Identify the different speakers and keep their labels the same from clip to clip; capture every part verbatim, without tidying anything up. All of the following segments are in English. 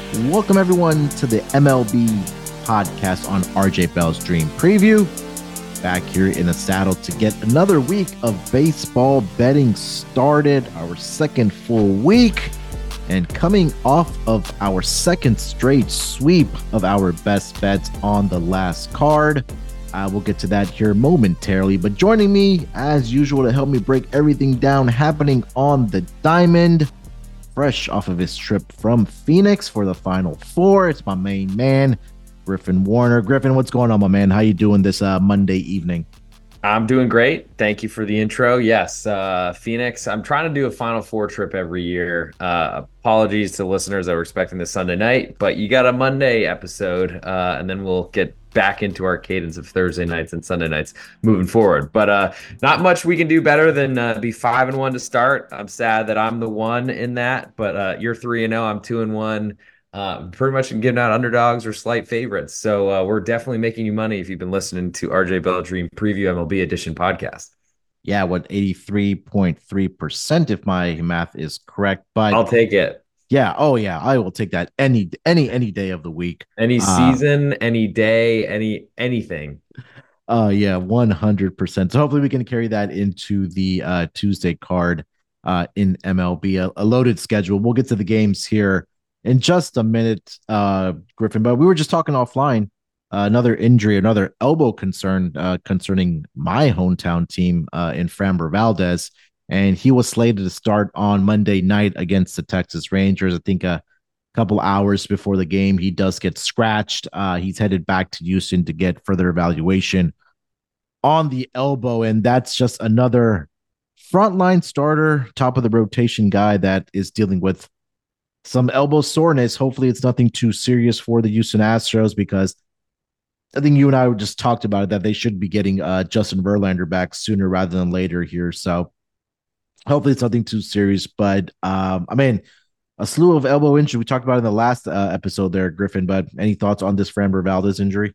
Speaker 1: Welcome everyone to the M L B podcast on R J Bell's Dream Preview. Back here in the saddle to get another week of baseball betting started, our second full week, and coming off of our second straight sweep of our best bets on the last card. Uh, we'll get to that here momentarily, but joining me as usual to help me break everything down happening on the diamond, fresh off of his trip from Phoenix for the Final Four, it's my main man, Griffin Warner. Griffin, what's going on, my man? How you doing this uh, Monday evening?
Speaker 2: I'm doing great. Thank you for the intro. Yes, uh, Phoenix. I'm trying to do a Final Four trip every year. Uh, apologies to listeners that were expecting this Sunday night, but you got a Monday episode, uh, and then we'll get back into our cadence of Thursday nights and Sunday nights moving forward. But uh, not much we can do better than uh, be five and one to start. I'm sad that I'm the one in that, but uh, you're three and zero. I'm two and one. Uh, pretty much giving out underdogs or slight favorites. So uh, we're definitely making you money if you've been listening to R J Bell Dream Preview M L B Edition podcast.
Speaker 1: Yeah, what, eighty-three point three percent if my math is correct. But
Speaker 2: I'll take it.
Speaker 1: Yeah, oh yeah, I will take that any any any day of the week.
Speaker 2: Any
Speaker 1: Uh,
Speaker 2: season, any day, any anything.
Speaker 1: uh yeah, one hundred percent. So hopefully we can carry that into the uh Tuesday card uh in M L B, a, a loaded schedule. We'll get to the games here in just a minute, uh, Griffin. But we were just talking offline. Uh, another injury, another elbow concern uh, concerning my hometown team uh, in Framber Valdez, and he was slated to start on Monday night against the Texas Rangers. I think a couple hours before the game, he does get scratched. Uh, he's headed back to Houston to get further evaluation on the elbow, and that's just another frontline starter, top of the rotation guy that is dealing with some elbow soreness. Hopefully, it's nothing too serious for the Houston Astros, because I think you and I just talked about it, that they should be getting uh, Justin Verlander back sooner rather than later here. So hopefully, it's nothing too serious. But um, I mean, a slew of elbow injury we talked about in the last uh, episode there, Griffin. But any thoughts on this Framber Valdez injury?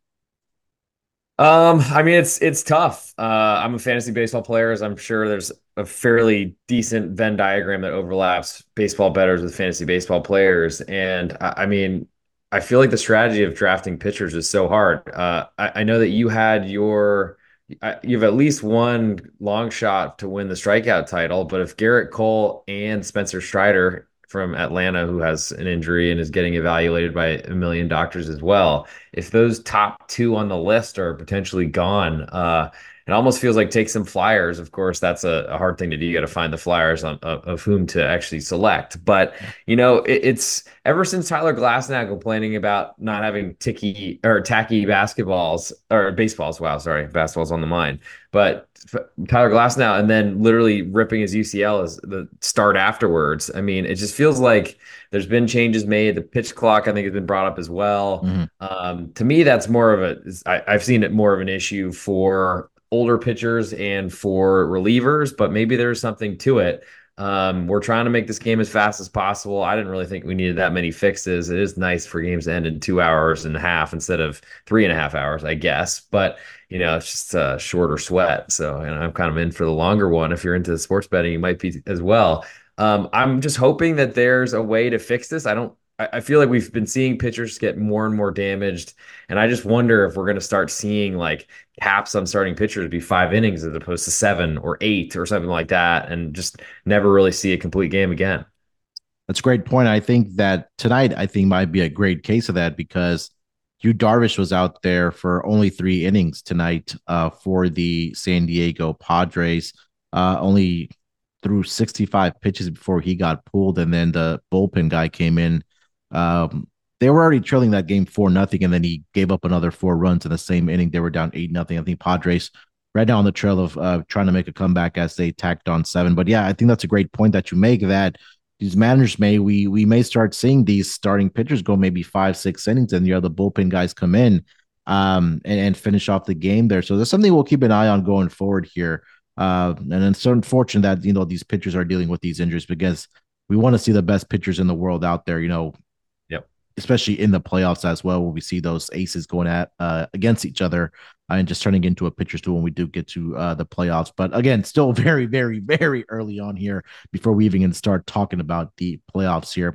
Speaker 2: Um, I mean, it's it's tough. Uh, I'm a fantasy baseball player, as I'm sure there's a fairly decent Venn diagram that overlaps baseball bettors with fantasy baseball players. And I, I mean, I feel like the strategy of drafting pitchers is so hard. Uh, I, I know that you had your I- you've at least one long shot to win the strikeout title, but if Garrett Cole and Spencer Strider from Atlanta, who has an injury and is getting evaluated by a million doctors as well, if those top two on the list are potentially gone, uh, it almost feels like take some flyers. Of course, that's a, a hard thing to do. You got to find the flyers on of, of whom to actually select. But you know, it, it's ever since Tyler Glasnow complaining about not having ticky or tacky basketballs or baseballs. Wow, sorry, basketballs on the mind. But Tyler Glasnow, and then literally ripping his U C L as the start afterwards. I mean, it just feels like there's been changes made. The pitch clock, I think, has been brought up as well.
Speaker 1: Mm-hmm.
Speaker 2: Um, to me, that's more of a. I, I've seen it more of an issue for older pitchers and for relievers, but maybe there's something to it. Um, we're trying to make this game as fast as possible. I didn't really think we needed that many fixes. It is nice for games to end in two hours and a half instead of three and a half hours, I guess. But you know, it's just a shorter sweat. So, and I'm kind of in for the longer one. If you're into sports betting, you might be as well. Um, I'm just hoping that there's a way to fix this. I don't. I I feel like we've been seeing pitchers get more and more damaged, and I just wonder if we're going to start seeing like caps on starting pitchers be five innings as opposed to seven or eight or something like that, and just never really see a complete game again.
Speaker 1: That's a great point. I think that tonight, I think might be a great case of that, because Yu Darvish was out there for only three innings tonight uh, for the San Diego Padres. Uh, only threw sixty-five pitches before he got pulled, and then the bullpen guy came in. Um, they were already trailing that game four nothing, and then he gave up another four runs in the same inning. They were down eight nothing. I think Padres right now on the trail of uh, trying to make a comeback as they tacked on seven. But yeah, I think that's a great point that you make, that these managers may we we may start seeing these starting pitchers go maybe five six innings, and the other bullpen guys come in um and, and finish off the game there. So there's something we'll keep an eye on going forward here. Uh, and it's unfortunate that you know these pitchers are dealing with these injuries, because we want to see the best pitchers in the world out there. You know,
Speaker 2: Yep.
Speaker 1: especially in the playoffs as well, where we see those aces going at uh, against each other uh, and just turning into a pitcher's duel when we do get to uh, the playoffs. But again, still very, very, very early on here before we even start talking about the playoffs here.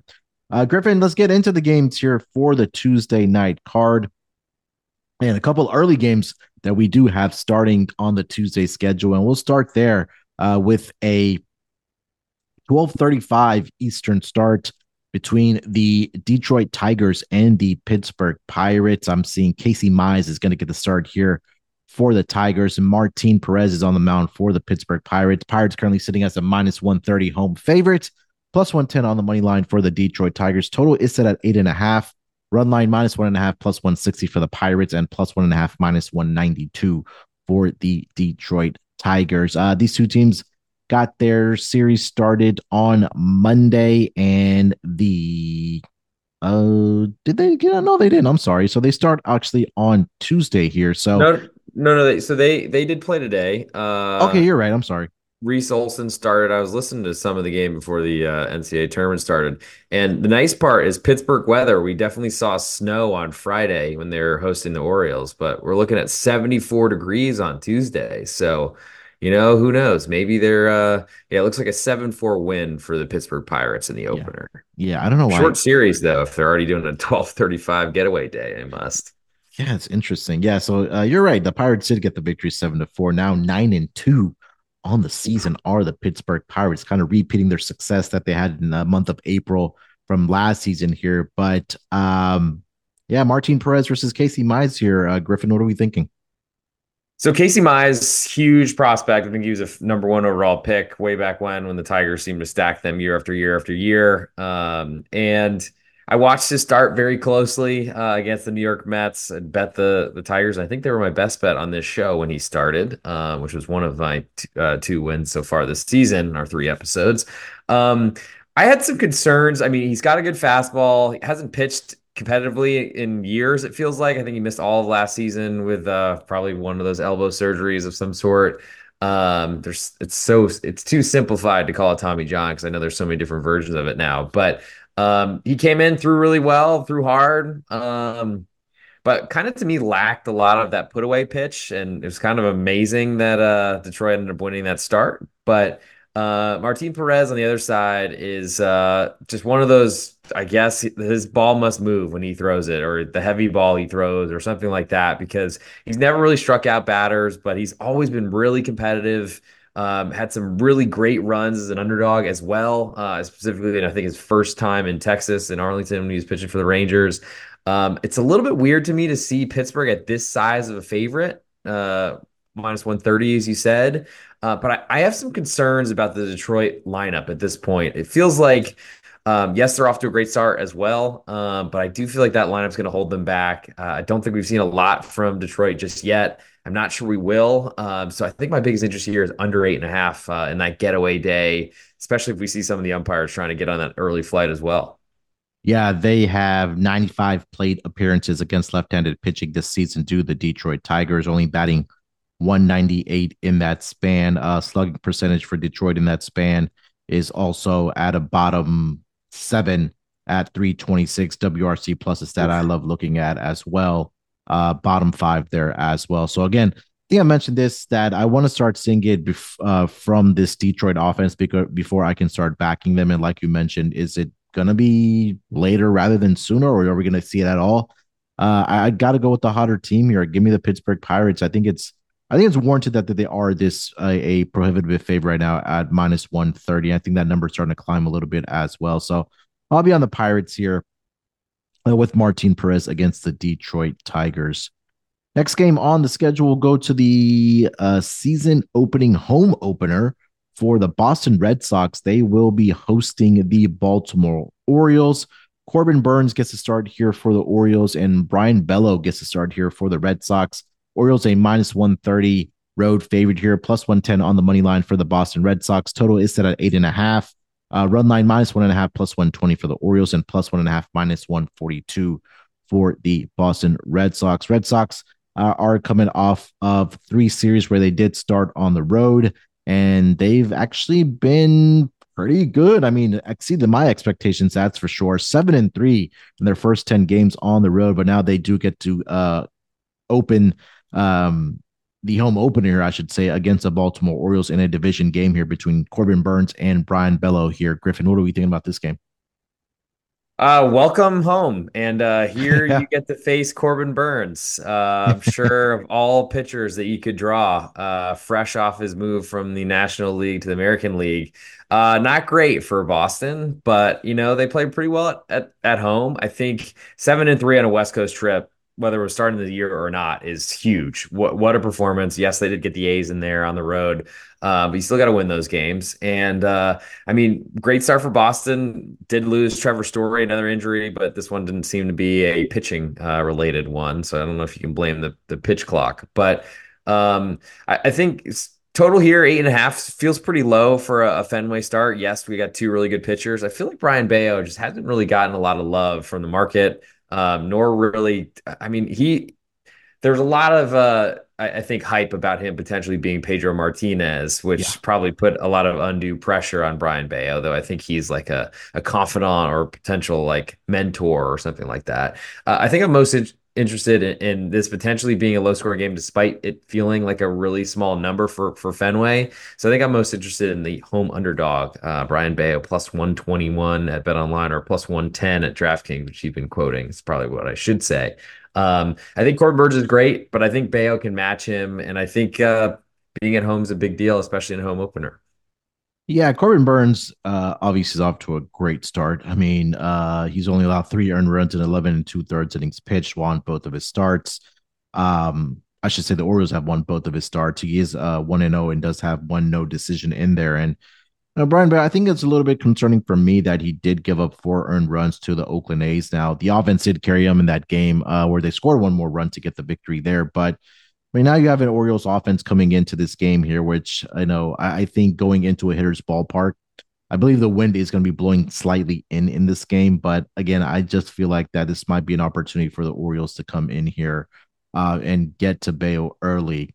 Speaker 1: Uh, Griffin, let's get into the games here for the Tuesday night card and a couple early games that we do have starting on the Tuesday schedule. And we'll start there uh, with a twelve thirty-five Eastern start between the Detroit Tigers and the Pittsburgh Pirates. I'm seeing Casey Mize is going to get the start here for the Tigers, and Martin Perez is on the mound for the Pittsburgh Pirates. Pirates currently sitting as a minus one thirty home favorite, plus one ten on the money line for the Detroit Tigers. Total is set at eight and a half. Run line minus one and a half, plus one sixty for the Pirates, and plus one and a half, minus one ninety-two for the Detroit Tigers. Uh, these two teams got their series started on Monday, and the uh did they get no they didn't. I'm sorry. So they start actually on Tuesday here. So
Speaker 2: No, no, no. They, so they they did play today.
Speaker 1: okay,
Speaker 2: Uh,
Speaker 1: you're right. I'm sorry.
Speaker 2: Reese Olson started. I was listening to some of the game before the uh, N C double A tournament started. And the nice part is Pittsburgh weather. We definitely saw snow on Friday when they were hosting the Orioles, but we're looking at seventy-four degrees on Tuesday. So, you know, who knows? Maybe they're, uh, yeah, it looks like a seven four win for the Pittsburgh Pirates in the
Speaker 1: Yeah.
Speaker 2: opener.
Speaker 1: Yeah, I don't know why.
Speaker 2: Short series, though, if they're already doing a twelve thirty-five getaway day, they must.
Speaker 1: Yeah, it's interesting. Yeah, so uh, you're right. The Pirates did get the victory seven to four. Now nine and two on the season are the Pittsburgh Pirates, kind of repeating their success that they had in the month of April from last season here. But um, yeah, Martin Perez versus Casey Mize here. Uh, Griffin, what are we thinking?
Speaker 2: So Casey Mize, huge prospect. I think he was a f- number one overall pick way back when, when the Tigers seemed to stack them year after year after year. Um, and I watched his start very closely uh, against the New York Mets and bet the the Tigers. I think they were my best bet on this show when he started, uh, which was one of my t- uh, two wins so far this season, our three episodes. Um, I had some concerns. I mean, he's got a good fastball. He hasn't pitched competitively in years, it feels like. I think he missed all of last season with uh, probably one of those elbow surgeries of some sort. Um, there's it's so it's too simplified to call it Tommy John because I know there's so many different versions of it now. But um, he came in, threw really well, threw hard. Um, but kind of to me lacked a lot of that put away pitch. And it was kind of amazing that uh, Detroit ended up winning that start. But uh, Martin Perez on the other side is uh, just one of those, I guess his ball must move when he throws it, or the heavy ball he throws, or something like that, because he's never really struck out batters, but he's always been really competitive. Um, had some really great runs as an underdog as well, uh, specifically, I think his first time in Texas in Arlington when he was pitching for the Rangers. Um, it's a little bit weird to me to see Pittsburgh at this size of a favorite, uh, minus one thirty, as you said. Uh, but I, I have some concerns about the Detroit lineup at this point. It feels like, um, yes, they're off to a great start as well, um, but I do feel like that lineup's going to hold them back. Uh, I don't think we've seen a lot from Detroit just yet. I'm not sure we will. Um, so I think my biggest interest here is under eight and a half uh, in that getaway day, especially if we see some of the umpires trying to get on that early flight as well.
Speaker 1: Yeah, they have ninety-five plate appearances against left-handed pitching this season due to the Detroit Tigers, only batting one ninety-eight in that span. Uh, slugging percentage for Detroit in that span is also at a bottom seven at three twenty-six. W R C plus a stat I love looking at as well. Uh, bottom five there as well. So again, I think I mentioned this that I want to start seeing it bef- uh, from this Detroit offense because before I can start backing them. And like you mentioned, is it going to be later rather than sooner, or are we going to see it at all? Uh, I, I got to go with the hotter team here. Give me the Pittsburgh Pirates. I think it's I think it's warranted that, that they are this uh, a prohibitive favorite right now at minus one thirty. I think that number's starting to climb a little bit as well. So I'll be on the Pirates here uh, with Martin Perez against the Detroit Tigers. Next game on the schedule will go to the uh, season opening home opener for the Boston Red Sox. They will be hosting the Baltimore Orioles. Corbin Burns gets to start here for the Orioles, and Brian Bello gets to start here for the Red Sox. Orioles a minus one thirty road favorite here, plus one ten on the money line for the Boston Red Sox. Total is set at eight and a half. Uh, run line minus one and a half, plus one twenty for the Orioles, and plus one and a half, minus one forty-two for the Boston Red Sox. Red Sox uh, are coming off of three series where they did start on the road, and they've actually been pretty good. I mean, exceeded my expectations, that's for sure. Seven and three in their first ten games on the road, but now they do get to uh, open um, the home opener, I should say, against the Baltimore Orioles in a division game here between Corbin Burns and Brian Bello here. Griffin, what are we thinking about this game?
Speaker 2: Uh, welcome home. And uh, here
Speaker 1: Yeah.
Speaker 2: you get to face Corbin Burns. Uh, I'm sure of all pitchers that you could draw, uh, fresh off his move from the National League to the American League. Uh, not great for Boston, but you know, they played pretty well at, at, at home. I think seven and three on a West Coast trip, whether we're starting the year or not, is huge. What what a performance. Yes, they did get the A's in there on the road. Uh, but you still got to win those games. And uh I mean, great start for Boston. Did lose Trevor Story, another injury, but this one didn't seem to be a pitching uh, related one. So I don't know if you can blame the the pitch clock. But um, I, I think it's, total here eight and a half feels pretty low for a, a Fenway start. Yes, we got two really good pitchers. I feel like Brian Bayo just hasn't really gotten a lot of love from the market, um, nor really. I mean, he there's a lot of uh, I, I think hype about him potentially being Pedro Martinez,
Speaker 1: Yeah.
Speaker 2: which probably put a lot of undue pressure on Brian Bayo, though I think he's like a, a confidant or potential like mentor or something like that. Uh, I think I'm most in- interested in, in this potentially being a low scoring game, despite it feeling like a really small number for for Fenway. So I think I'm most interested in the home underdog, uh, Brian Bayo plus one twenty-one at BetOnline or plus one ten at DraftKings, which you've been quoting. It's probably what I should say. Um, I think Corbin Burns is great, but I think Bayo can match him, and I think uh, being at home is a big deal, especially in a home opener.
Speaker 1: Yeah, Corbin Burns uh, obviously is off to a great start. I mean, uh, he's only allowed three earned runs in eleven and two thirds innings pitched, won both of his starts. Um, I should say the Orioles have won both of his starts. He is uh, one and zero and does have one no decision in there. And you know, Brian, but I think it's a little bit concerning for me that he did give up four earned runs to the Oakland A's. Now, the offense did carry him in that game uh, where they scored one more run to get the victory there, but I mean, now you have an Orioles offense coming into this game here, which I know I, I think going into a hitter's ballpark, I believe the wind is going to be blowing slightly in in this game. But again, I just feel like that this might be an opportunity for the Orioles to come in here uh, and get to Bayo early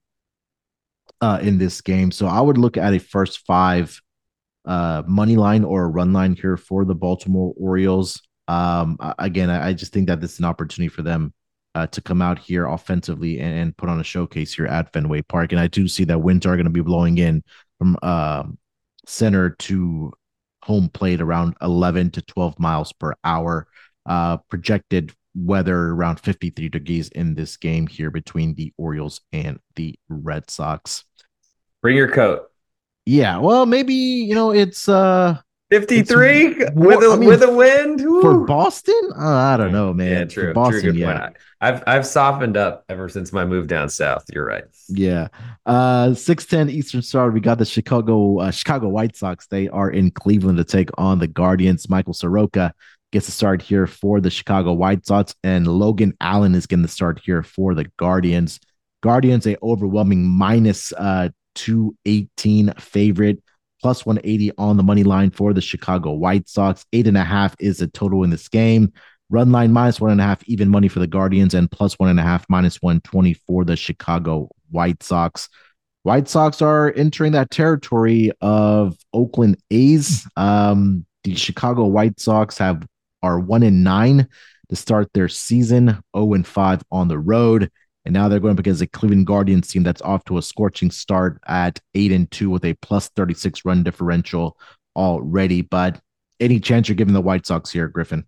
Speaker 1: uh, in this game. So I would look at a first five uh, money line or a run line here for the Baltimore Orioles. Um, again, I, I just think that this is an opportunity for them uh, to come out here offensively and, and put on a showcase here at Fenway Park. And I do see that winds are going to be blowing in from uh, center to home plate around eleven to twelve miles per hour. Uh, projected weather around fifty-three degrees in this game here between the Orioles and the Red Sox.
Speaker 2: Bring your coat.
Speaker 1: Yeah, well, maybe you know it's uh it's
Speaker 2: fifty-three with
Speaker 1: war. I
Speaker 2: a
Speaker 1: mean,
Speaker 2: with a wind.
Speaker 1: for
Speaker 2: Woo.
Speaker 1: Boston, uh, I don't know,
Speaker 2: Yeah,
Speaker 1: man. For
Speaker 2: true. True.
Speaker 1: Boston,
Speaker 2: Good point.
Speaker 1: yeah,
Speaker 2: I, I've I've softened up ever since my move down south. You're right.
Speaker 1: yeah. Uh, six ten Eastern Star. We got the Chicago uh, Chicago White Sox. They are in Cleveland to take on the Guardians. Michael Soroka gets to start here for the Chicago White Sox, and Logan Allen is going to start here for the Guardians. Guardians a overwhelming minus uh two eighteen favorite. Plus one eighty on the money line for the Chicago White Sox. Eight and a half is the total in this game. Run line minus one and a half, even money for the Guardians, and plus one and a half, minus one twenty for the Chicago White Sox. White Sox are entering that territory of Oakland A's. Um, the Chicago White Sox have are one and nine to start their season, zero and five on the road. And now they're going up against a Cleveland Guardians team that's off to a scorching start at eight and two with a plus thirty-six run differential already. But any chance you're giving the White Sox here, Griffin?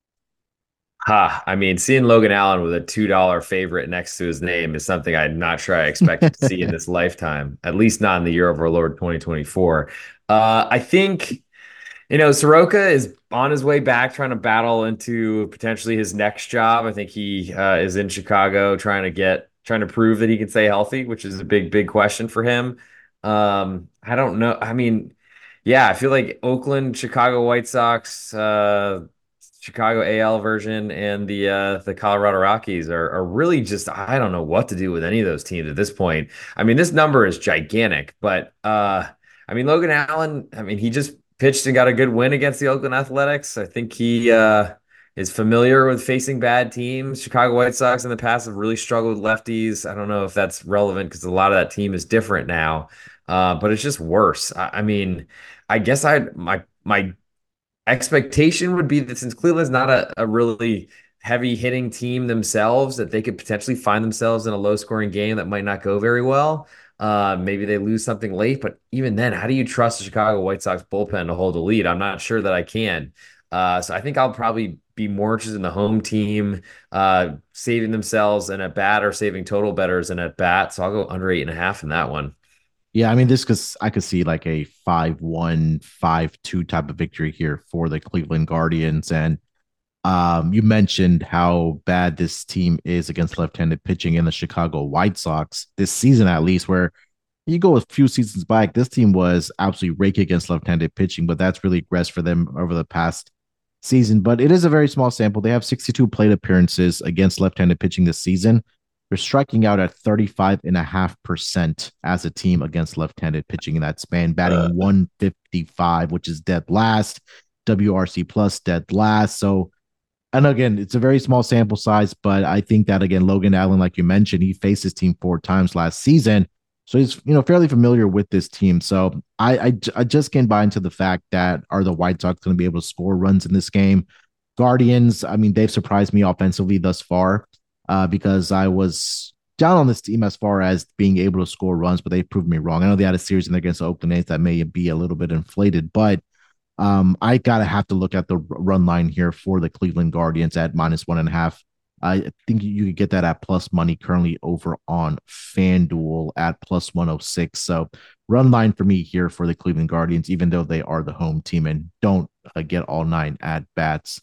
Speaker 2: Ha, I mean, seeing Logan Allen with a two dollar favorite next to his name is something I'm not sure I expected to see in this lifetime, at least not in the year of our Lord twenty twenty-four. Uh, I think, you know, Soroka is on his way back trying to battle into potentially his next job. I think he uh, is in Chicago trying to get, trying to prove that he can stay healthy, which is a big, big question for him. Um, I don't know. I mean, yeah, I feel like Oakland, Chicago White Sox, uh, Chicago A L version, and the uh, the Colorado Rockies are are really just I don't know what to do with any of those teams at this point. I mean, this number is gigantic, but uh, I mean Logan Allen. I mean, he just pitched and got a good win against the Oakland Athletics. I think he uh, is familiar with facing bad teams. Chicago White Sox in the past have really struggled with lefties. I don't know if that's relevant because a lot of that team is different now, uh, but it's just worse. I, I mean, I guess I my my expectation would be that since Cleveland's not a, a really heavy hitting team themselves, that they could potentially find themselves in a low scoring game that might not go very well. Uh, maybe they lose something late, but even then, how do you trust the Chicago White Sox bullpen to hold the lead? I'm not sure that I can. Uh, so I think I'll probably be more interested in the home team uh, saving themselves and at bat or saving total betters and at bat. So I'll go under eight and a half in that one.
Speaker 1: Yeah, I mean, this because I could see like a five one, five two type of victory here for the Cleveland Guardians. And um, you mentioned how bad this team is against left-handed pitching in the Chicago White Sox this season, at least, where you go a few seasons back, this team was absolutely raking against left-handed pitching, but that's really regressed for them over the past season. But it is a very small sample. They have sixty-two plate appearances against left-handed pitching this season. They're striking out at thirty-five point five percent as a team against left-handed pitching in that span,
Speaker 2: Uh,
Speaker 1: batting one fifty-five, which is dead last. W R C plus dead last. So, and again, it's a very small sample size, but I think that again, Logan Allen, like you mentioned, he faced his team four times last season, so he's you know fairly familiar with this team. So I I, I just can't buy into the fact that are the White Sox going to be able to score runs in this game. Guardians, I mean, they've surprised me offensively thus far uh, because I was down on this team as far as being able to score runs, but they proved me wrong. I know they had a series in there against the Oakland A's that may be a little bit inflated, but um, I gotta have to look at the run line here for the Cleveland Guardians at minus one and a half. I think you could get that at plus money currently over on FanDuel at plus one oh six. So run line for me here for the Cleveland Guardians, even though they are the home team and don't uh, get all nine at bats.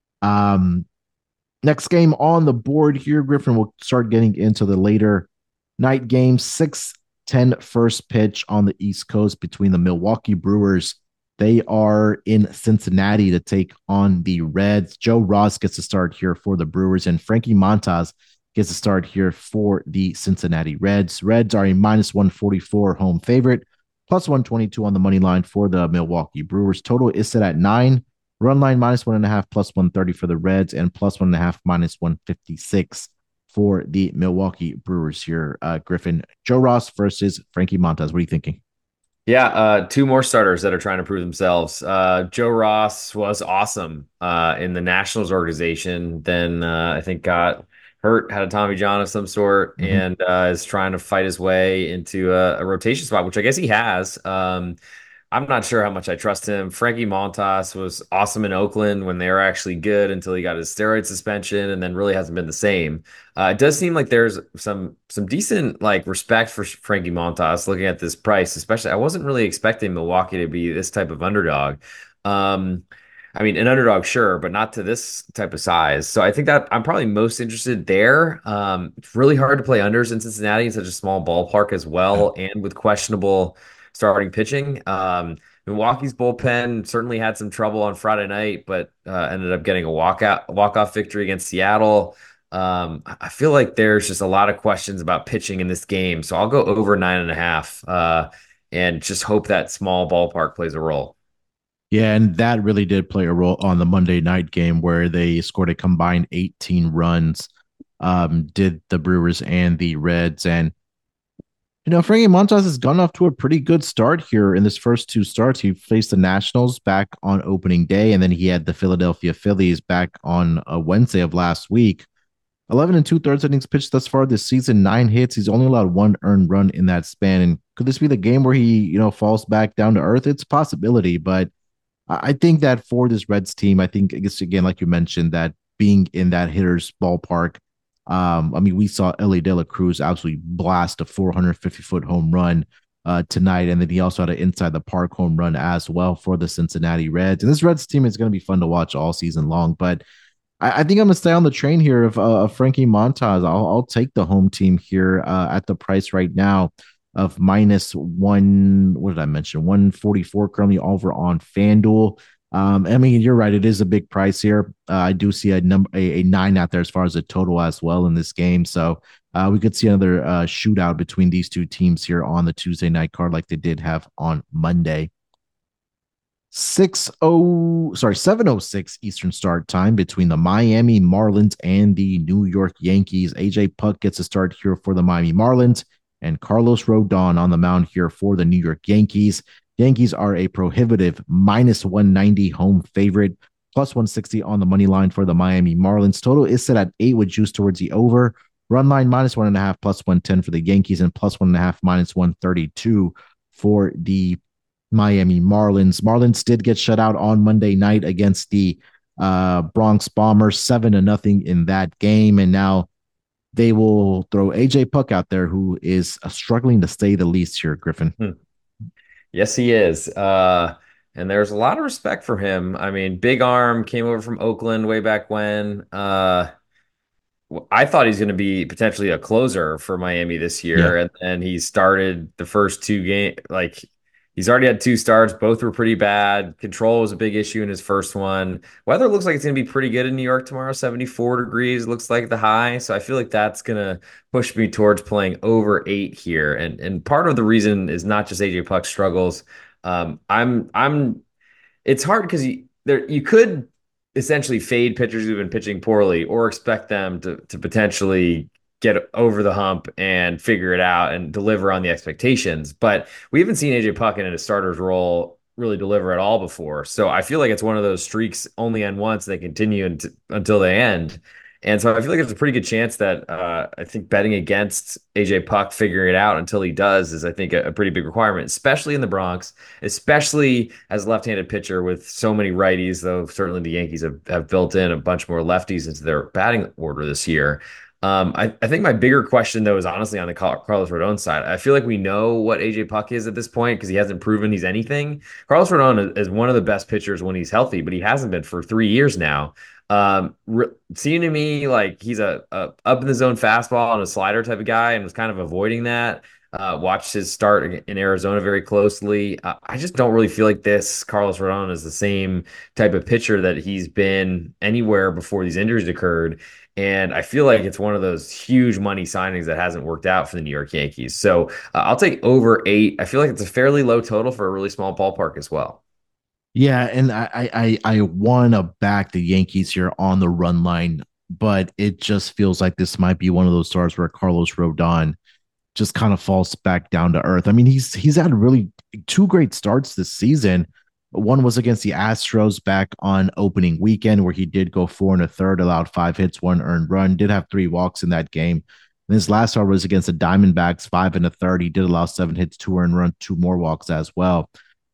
Speaker 1: Um, next game on the board here, Griffin, we'll start getting into the later night games. six ten first pitch on the East Coast between the Milwaukee Brewers. They are in Cincinnati to take on the Reds. Joe Ross gets to start here for the Brewers, and Frankie Montas gets to start here for the Cincinnati Reds. Reds are a minus one forty-four home favorite, plus one twenty-two on the money line for the Milwaukee Brewers. Total is set at nine. Run line minus one and a half, plus one thirty for the Reds, and plus one and a half, minus one fifty-six for the Milwaukee Brewers here. Uh, Griffin, Joe Ross versus Frankie Montas. What are you thinking?
Speaker 2: Yeah, uh, two more starters that are trying to prove themselves. Uh, Joe Ross was awesome uh, in the Nationals organization. Then uh, I think got hurt, had a Tommy John of some sort,
Speaker 1: Mm-hmm.
Speaker 2: and uh, is trying to fight his way into a, a rotation spot, which I guess he has. Um, I'm not sure how much I trust him. Frankie Montas was awesome in Oakland when they were actually good until he got his steroid suspension, and then really hasn't been the same. Uh, it does seem like there's some some decent like respect for Frankie Montas looking at this price, especially I wasn't really expecting Milwaukee to be this type of underdog. Um, I mean, an underdog, sure, but not to this type of size. So I think that I'm probably most interested there. Um, it's really hard to play unders in Cincinnati in such a small ballpark as well, and with questionable starting pitching. Um, Milwaukee's bullpen certainly had some trouble on Friday night, but uh, ended up getting a walkout walk-off victory against Seattle. Um, I feel like there's just a lot of questions about pitching in this game, so I'll go over nine and a half uh, and just hope that small ballpark plays a role.
Speaker 1: Yeah, and that really did play a role on the Monday night game where they scored a combined eighteen runs. Um, did the Brewers and the Reds, and you know Frankie Montas has gone off to a pretty good start here in this first two starts. He faced the Nationals back on opening day, and then he had the Philadelphia Phillies back on a Wednesday of last week. eleven and two thirds innings pitched thus far this season, nine hits. He's only allowed one earned run in that span. And could this be the game where he, you know, falls back down to earth? It's a possibility, but I think that for this Reds team, I think I guess again, like you mentioned, that being in that hitter's ballpark. Um, I mean, we saw Ellie De La Cruz absolutely blast a four hundred fifty foot home run uh, tonight, and then he also had an inside the park home run as well for the Cincinnati Reds. And this Reds team is going to be fun to watch all season long. But I, I think I'm going to stay on the train here of, uh, of Frankie Montas. I'll, I'll take the home team here uh, at the price right now of minus one. What did I mention? one forty-four currently over on FanDuel. Um, I mean, you're right. It is a big price here. Uh, I do see a number a, a nine out there as far as the total as well in this game. So uh, we could see another uh, shootout between these two teams here on the Tuesday night card, like they did have on Monday. six oh sorry seven oh six Eastern start time between the Miami Marlins and the New York Yankees. A J Puck gets a start here for the Miami Marlins, and Carlos Rodon on the mound here for the New York Yankees. Yankees are a prohibitive minus one ninety home favorite, plus one sixty on the money line for the Miami Marlins. Total is set at eight with juice towards the over. Run line minus one and a half, plus one ten for the Yankees, and plus one and a half, minus one thirty-two for the Miami Marlins. Marlins did get shut out on Monday night against the uh, Bronx Bombers, seven to nothing in that game, and now they will throw A J Puck out there, who is uh, struggling to say the least here, Griffin.
Speaker 2: Hmm. Yes, he is. Uh, and there's a lot of respect for him. I mean, big arm came over from Oakland way back when. Uh, I thought he's going to be potentially a closer for Miami this
Speaker 1: Yeah.
Speaker 2: year, and and he started the first two game like he's already had two starts. Both were pretty bad. Control was a big issue in his first one. Weather looks like it's going to be pretty good in New York tomorrow. seventy-four degrees looks like the high, so I feel like that's going to push me towards playing over eight here. And and part of the reason is not just A J Puck struggles. Um, I'm I'm it's hard because you there you could essentially fade pitchers who've been pitching poorly or expect them to to potentially get over the hump and figure it out and deliver on the expectations. But we haven't seen A J Puck in a starter's role really deliver at all before. So I feel like it's one of those streaks only end once, they continue unt- until they end. And so I feel like there's a pretty good chance that uh, I think betting against A J Puck figuring it out until he does is, I think, a, a pretty big requirement, especially in the Bronx, especially as a left-handed pitcher with so many righties, though certainly the Yankees have, have built in a bunch more lefties into their batting order this year. Um, I, I think my bigger question, though, is honestly on the Carlos Rodon side. I feel like we know what A J Puck is at this point because he hasn't proven he's anything. Carlos Rodon is, is one of the best pitchers when he's healthy, but he hasn't been for three years now. Um, re- seemed to me like he's a, a up in the zone fastball and a slider type of guy, and was kind of avoiding that. Uh, watched his start in Arizona very closely. Uh, I just don't really feel like this Carlos Rodon is the same type of pitcher that he's been anywhere before these injuries occurred. And I feel like it's one of those huge money signings that hasn't worked out for the New York Yankees. So uh, I'll take over eight. I feel like it's a fairly low total for a really small ballpark as well.
Speaker 1: Yeah, and I I I want to back the Yankees here on the run line, but it just feels like this might be one of those stars where Carlos Rodon just kind of falls back down to earth. I mean, he's he's had really two great starts this season. One was against the Astros back on opening weekend, where he did go four and a third, allowed five hits, one earned run, did have three walks in that game. And his last start was against the Diamondbacks, five and a third. He did allow seven hits, two earned run, two more walks as well.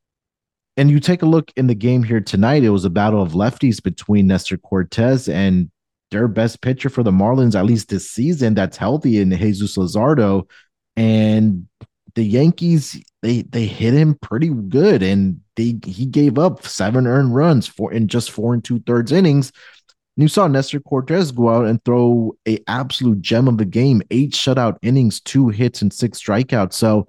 Speaker 1: And you take a look in the game here tonight, it was a battle of lefties between Nestor Cortez and their best pitcher for the Marlins, at least this season, that's healthy, in Jesus Luzardo. And the Yankees, they they hit him pretty good, and they he gave up seven earned runs for in just four and two thirds innings. And you saw Nestor Cortez go out and throw a absolute gem of a game, eight shutout innings, two hits, and six strikeouts. So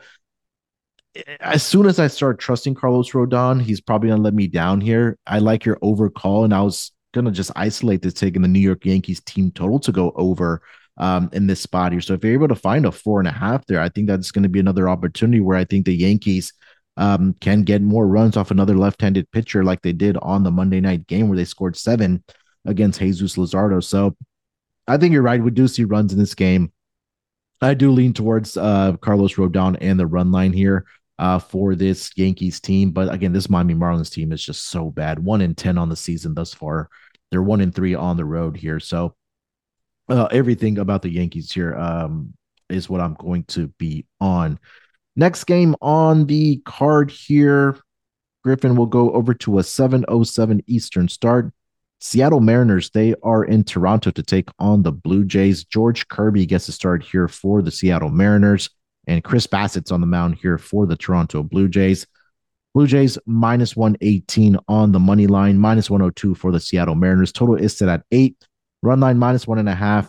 Speaker 1: as soon as I start trusting Carlos Rodon, he's probably gonna let me down here. I like your over call, and I was gonna just isolate this take in the New York Yankees team total to go over um, in this spot here. So if you're able to find a four and a half there, I think that's going to be another opportunity where I think the Yankees um, can get more runs off another left-handed pitcher like they did on the Monday night game where they scored seven against Jesus Luzardo. So I think you're right. We do see runs in this game. I do lean towards uh, Carlos Rodon and the run line here uh, for this Yankees team. But again, this Miami Marlins team is just so bad. One in ten on the season thus far. They're one in three on the road here. So uh, everything about the Yankees here um, is what I'm going to be on. Next game on the card here, Griffin will go over to a seven oh seven Eastern start. Seattle Mariners, they are in Toronto to take on the Blue Jays. George Kirby gets to start here for the Seattle Mariners, and Chris Bassett's on the mound here for the Toronto Blue Jays. Blue Jays minus one eighteen on the money line, minus one oh two for the Seattle Mariners. Total is set at eight. Run line minus one and a half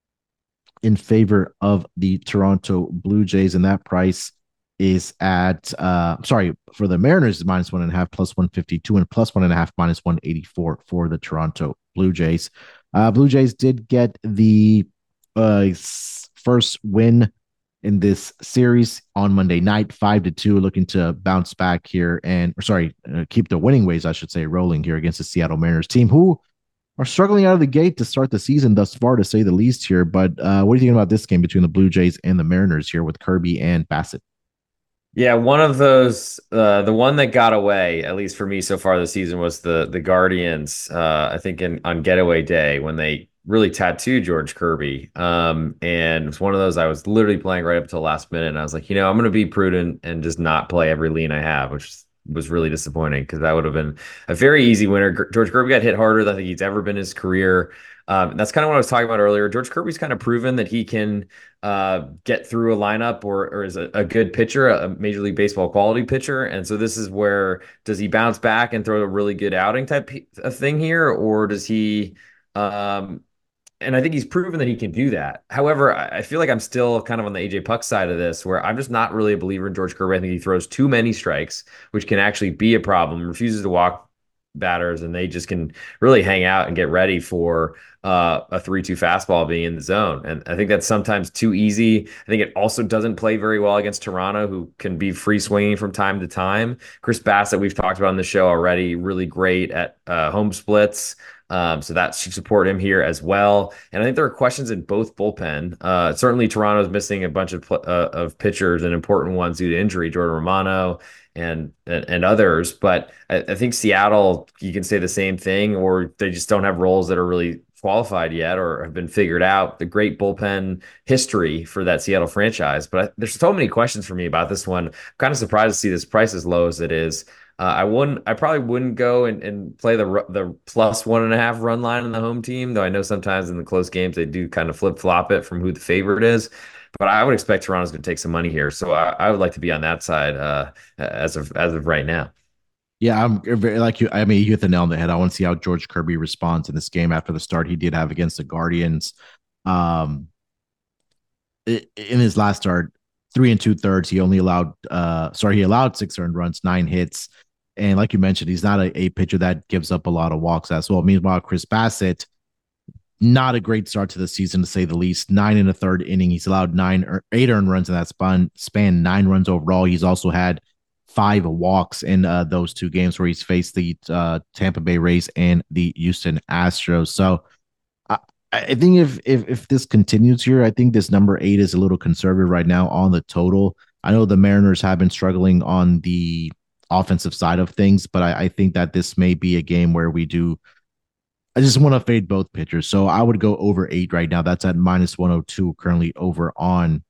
Speaker 1: in favor of the Toronto Blue Jays, and that price is at uh sorry for the Mariners is minus one and a half plus one fifty-two and plus one and a half minus one eighty-four for the Toronto Blue Jays. Uh Blue Jays did get the uh first win in this series on Monday night, five to two, looking to bounce back here and or sorry, uh, keep the winning ways, I should say, rolling here against the Seattle Mariners team, who are struggling out of the gate to start the season thus far, to say the least here. But uh, what do you think about this game between the Blue Jays and the Mariners here with Kirby and Bassett?
Speaker 2: Yeah, one of those, uh, the one that got away, at least for me so far this season, was the the Guardians. Uh, I think in on getaway day when they really tattooed George Kirby. Um, and it was one of those I was literally playing right up until last minute, and I was like, you know, I'm going to be prudent and just not play every lean I have, which is was really disappointing because that would have been a very easy winner. G- George Kirby got hit harder than I think he's ever been in his career. Um, and that's kind of what I was talking about earlier. George Kirby's kind of proven that he can uh, get through a lineup or, or is a, a good pitcher, a Major League Baseball quality pitcher. And so this is where does he bounce back and throw a really good outing type of thing here, or does he? Um, and I think he's proven that he can do that. However, I feel like I'm still kind of on the A J Puck side of this, where I'm just not really a believer in George Kirby. I think he throws too many strikes, which can actually be a problem. Refuses to walk batters, and they just can really hang out and get ready for uh, a three two fastball being in the zone. And I think that's sometimes too easy. I think it also doesn't play very well against Toronto, who can be free swinging from time to time. Chris Bassett, we've talked about on the show already, really great at uh, home splits. Um, so that should support him here as well. And I think there are questions in both bullpen. Uh, certainly, Toronto's missing a bunch of uh, of pitchers and important ones due to injury, Jordan Romano and and, and others. But I, I think Seattle, you can say the same thing, or they just don't have roles that are really qualified yet or have been figured out. The great bullpen history for that Seattle franchise. But I, there's so many questions for me about this one. I'm kind of surprised to see this price as low as it is. Uh, I wouldn't. I probably wouldn't go and, and play the the plus one and a half run line on the home team, though I know sometimes in the close games they do kind of flip flop it from who the favorite is. But I would expect Toronto's going to take some money here, so I, I would like to be on that side uh, as of as of right now.
Speaker 1: Yeah, I'm very like you. I mean, you hit the nail on the head. I want to see how George Kirby responds in this game after the start he did have against the Guardians. Um, in his last start, three and two thirds, he only allowed, uh, sorry, he allowed six earned runs, nine hits. And like you mentioned, he's not a, a pitcher that gives up a lot of walks as well. Meanwhile, Chris Bassett, not a great start to the season to say the least. Nine in the third inning, he's allowed nine or eight earned runs in that span, span nine runs overall. He's also had five walks in uh, those two games where he's faced the uh, Tampa Bay Rays and the Houston Astros. So I, I think if, if if this continues here, I think this number eight is a little conservative right now on the total. I know the Mariners have been struggling on the offensive side of things, but I, I think that this may be a game where we do. I just want to fade both pitchers, so I would go over eight right now. That's at minus one hundred two currently over on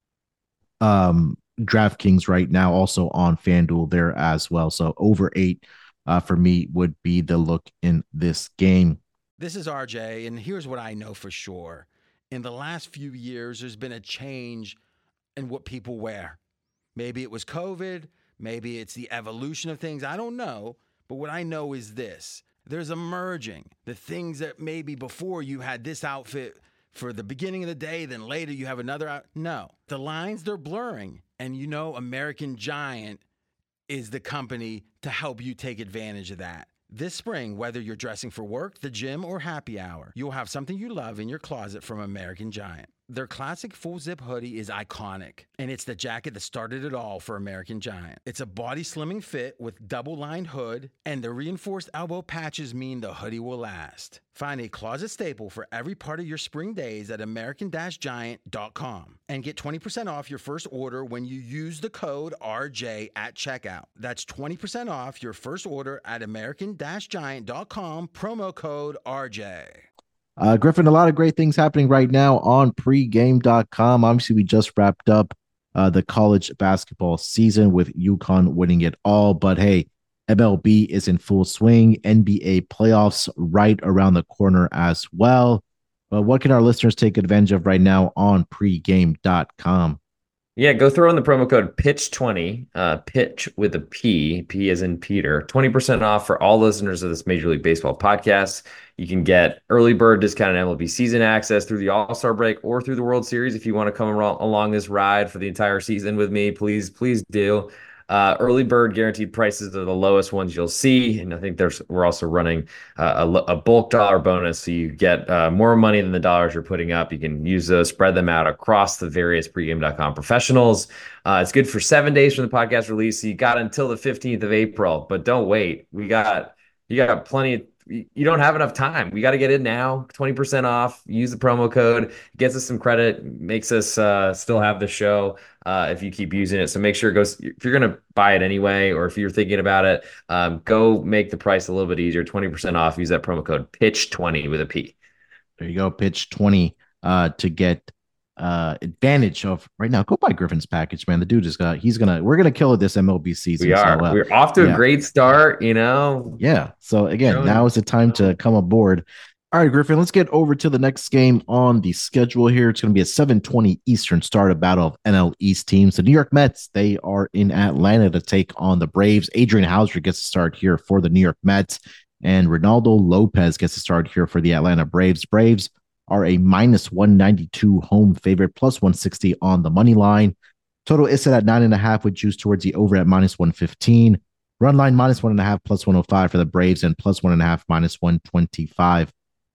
Speaker 1: um DraftKings right now, also on FanDuel there as well. So over eight uh, for me would be the look in this game.
Speaker 3: This is R J, and here's what I know for sure. In the last few years, there's been a change in what people wear. Maybe it was COVID, maybe it's the evolution of things. I don't know, but what I know is this. There's emerging the things that maybe before you had this outfit for the beginning of the day, then later you have another out. No, the lines, they're blurring. And you know, American Giant is the company to help you take advantage of that. This spring, whether you're dressing for work, the gym, or happy hour, you'll have something you love in your closet from American Giant. Their classic full zip hoodie is iconic, and it's the jacket that started it all for American Giant. It's a body slimming fit with double-lined hood, and the reinforced elbow patches mean the hoodie will last. Find a closet staple for every part of your spring days at American Giant dot com and get twenty percent off your first order when you use the code R J at checkout. That's twenty percent off your first order at American Giant dot com, promo code R J.
Speaker 1: Uh, Griffin, a lot of great things happening right now on pregame dot com. Obviously, we just wrapped up uh, the college basketball season with UConn winning it all. But hey, M L B is in full swing. N B A playoffs right around the corner as well. But what can our listeners take advantage of right now on pregame dot com?
Speaker 2: Yeah, go throw in the promo code pitch twenty, uh, pitch with a P, P as in Peter, twenty percent off for all listeners of this Major League Baseball podcast. You can get early bird discounted M L B season access through the All-Star break or through the World Series. If you want to come along this ride for the entire season with me, please, please do. Uh, early bird guaranteed prices are the lowest ones you'll see, and I think there's we're also running uh, a, a bulk dollar bonus, so you get uh, more money than the dollars you're putting up. You can use those, spread them out across the various pregame dot com professionals. Uh, it's good for seven days from the podcast release, so you got until the fifteenth of April, but don't wait. We got you got plenty of. You don't have enough time. We got to get in now. twenty percent off. Use the promo code. Gets us some credit. Makes us uh, still have the show uh, if you keep using it. So make sure it goes. If you're going to buy it anyway, or if you're thinking about it, um, go make the price a little bit easier. twenty percent off. Use that promo code pitch twenty with a P.
Speaker 1: There you go. Pitch twenty uh, to get uh, advantage of right now. Go buy Griffin's package, man. The dude is gonna, he's gonna, we're gonna kill it this M L B season.
Speaker 2: We are.
Speaker 1: So, uh,
Speaker 2: We're off to a
Speaker 1: yeah,
Speaker 2: great start, you know.
Speaker 1: yeah. So again, now
Speaker 2: Showing-
Speaker 1: is the time to come aboard. All right, Griffin, let's get over to the next game on the schedule here. It's going to be a seven twenty Eastern start, a battle of N L East teams. The New York Mets, they are in Atlanta to take on the Braves. Adrian Hauser gets to start here for the New York Mets, and Ronaldo Lopez gets to start here for the Atlanta Braves. Braves are a minus one ninety-two home favorite, plus one sixty on the money line. Total is set at nine and a half with juice towards the over at minus one fifteen. Run line minus one and a half, plus one oh five for the Braves, and plus one and a half, minus one twenty-five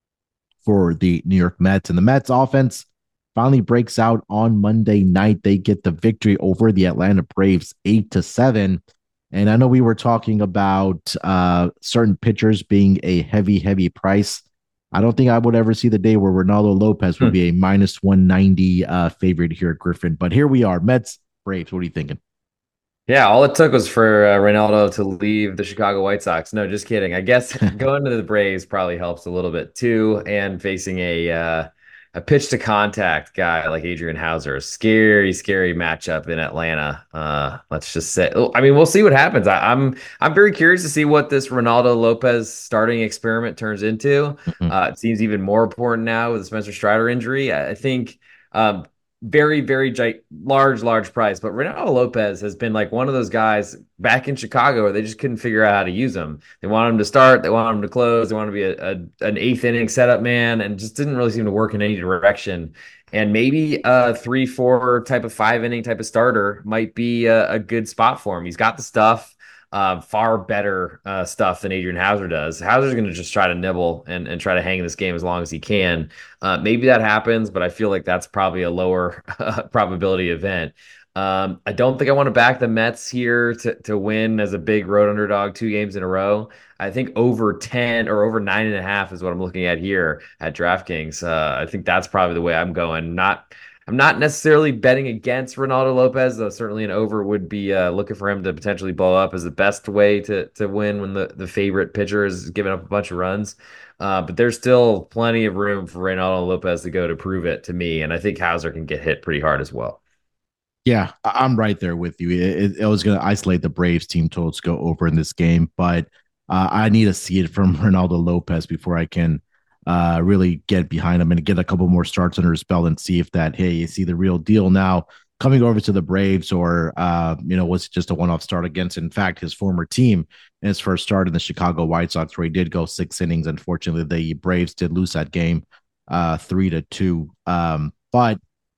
Speaker 1: for the New York Mets. And the Mets offense finally breaks out on Monday night. They get the victory over the Atlanta Braves eight to seven. And I know we were talking about uh, certain pitchers being a heavy, heavy price. I don't think I would ever see the day where Ronaldo Lopez would hmm. be a minus one ninety uh, favorite here at Griffin. But here we are, Mets, Braves. What are you thinking?
Speaker 2: Yeah, all it took was for uh, Ronaldo to leave the Chicago White Sox. No, just kidding. I guess going to the Braves probably helps a little bit too, and facing a uh, a pitch to contact guy like Adrian Hauser, scary, scary matchup in Atlanta. Uh, let's just say, I mean, we'll see what happens. I, I'm I'm very curious to see what this Ronaldo Lopez starting experiment turns into. Mm-hmm. Uh, it seems even more important now with the Spencer Strider injury. I, I think. Um, Very, very gi- large, large price. But Ronaldo Lopez has been like one of those guys back in Chicago where they just couldn't figure out how to use him. They want him to start. They want him to close. They want to be a, a an eighth inning setup man, and just didn't really seem to work in any direction. And maybe a three, four type of five inning type of starter might be a, a good spot for him. He's got the stuff. Uh, far better uh, stuff than Adrian Hauser does. Hauser's going to just try to nibble and, and try to hang in this game as long as he can. Uh, maybe that happens, but I feel like that's probably a lower probability event. Um, I don't think I want to back the Mets here to, to win as a big road underdog two games in a row. I think over ten or over nine and a half is what I'm looking at here at DraftKings. Uh, I think that's probably the way I'm going. Not I'm not necessarily betting against Ronaldo Lopez, though certainly an over would be uh, looking for him to potentially blow up as the best way to to win when the, the favorite pitcher is giving up a bunch of runs. Uh, but there's still plenty of room for Ronaldo Lopez to go to prove it to me, and I think Hauser can get hit pretty hard as well.
Speaker 1: Yeah, I'm right there with you. It, it, I was going to isolate the Braves team totals go over in this game, but uh, I need to see it from Ronaldo Lopez before I can uh, really get behind him and get a couple more starts under his belt and see if that, hey, is he the real deal now coming over to the Braves, or, uh, you know, was it just a one-off start against, in fact, his former team in his first start in the Chicago White Sox, where he did go six innings. Unfortunately, the Braves did lose that game uh, three to two. Um, but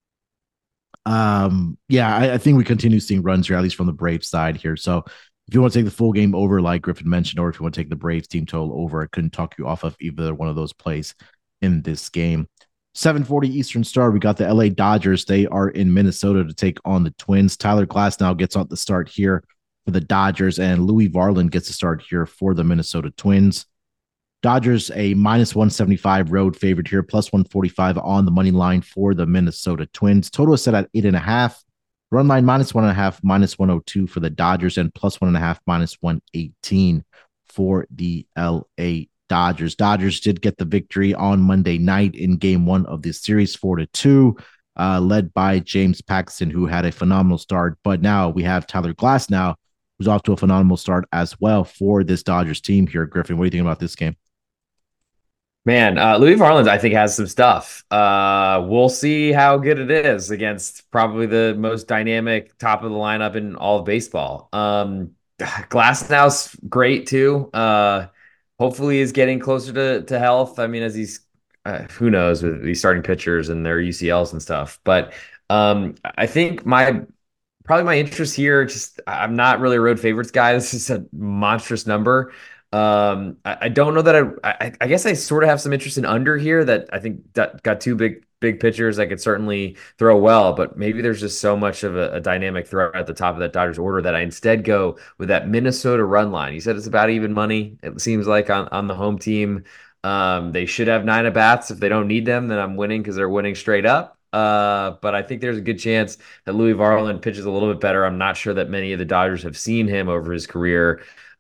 Speaker 1: um, yeah, I, I think we continue seeing runs here, at least from the Braves side here. So if you want to take the full game over, like Griffin mentioned, or if you want to take the Braves team total over, I couldn't talk you off of either one of those plays in this game. seven forty Eastern Star, we got the L A Dodgers. They are in Minnesota to take on the Twins. Tyler Glasnow gets on the start here for the Dodgers, and Louis Varland gets to start here for the Minnesota Twins. Dodgers a minus one seventy-five road favorite here, plus one forty-five on the money line for the Minnesota Twins. Total is set at eight and a half. Run line minus one and a half, minus one oh two for the Dodgers, and plus one and a half, minus one eighteen for the L A Dodgers. Dodgers did get the victory on Monday night in game one of this series, four to two, uh, led by James Paxton, who had a phenomenal start. But now we have Tyler Glasnow, who's off to a phenomenal start as well for this Dodgers team here. Griffin, what do you think about this game?
Speaker 2: Man, uh, Louis Varland, I think, has some stuff. Uh, we'll see how good it is against probably the most dynamic top of the lineup in all of baseball. Um, Glasnow's great too. Uh, hopefully, he's getting closer to, to health. I mean, as he's uh, who knows with these starting pitchers and their U C Ls and stuff. But um, I think my probably my interest here, just I'm not really a road favorites guy. This is a monstrous number. Um, I, I don't know that I, I, I guess I sort of have some interest in under here that I think that got two big, big pitchers that could certainly throw well, but maybe there's just so much of a, a dynamic throw at the top of that Dodgers order that I instead go with that Minnesota run line. You said it's about even money. It seems like on, on the home team. Um, they should have nine at bats. If they don't need them, then I'm winning because they're winning straight up. Uh, but I think there's a good chance that Louis Varland pitches a little bit better. I'm not sure that many of the Dodgers have seen him over his career.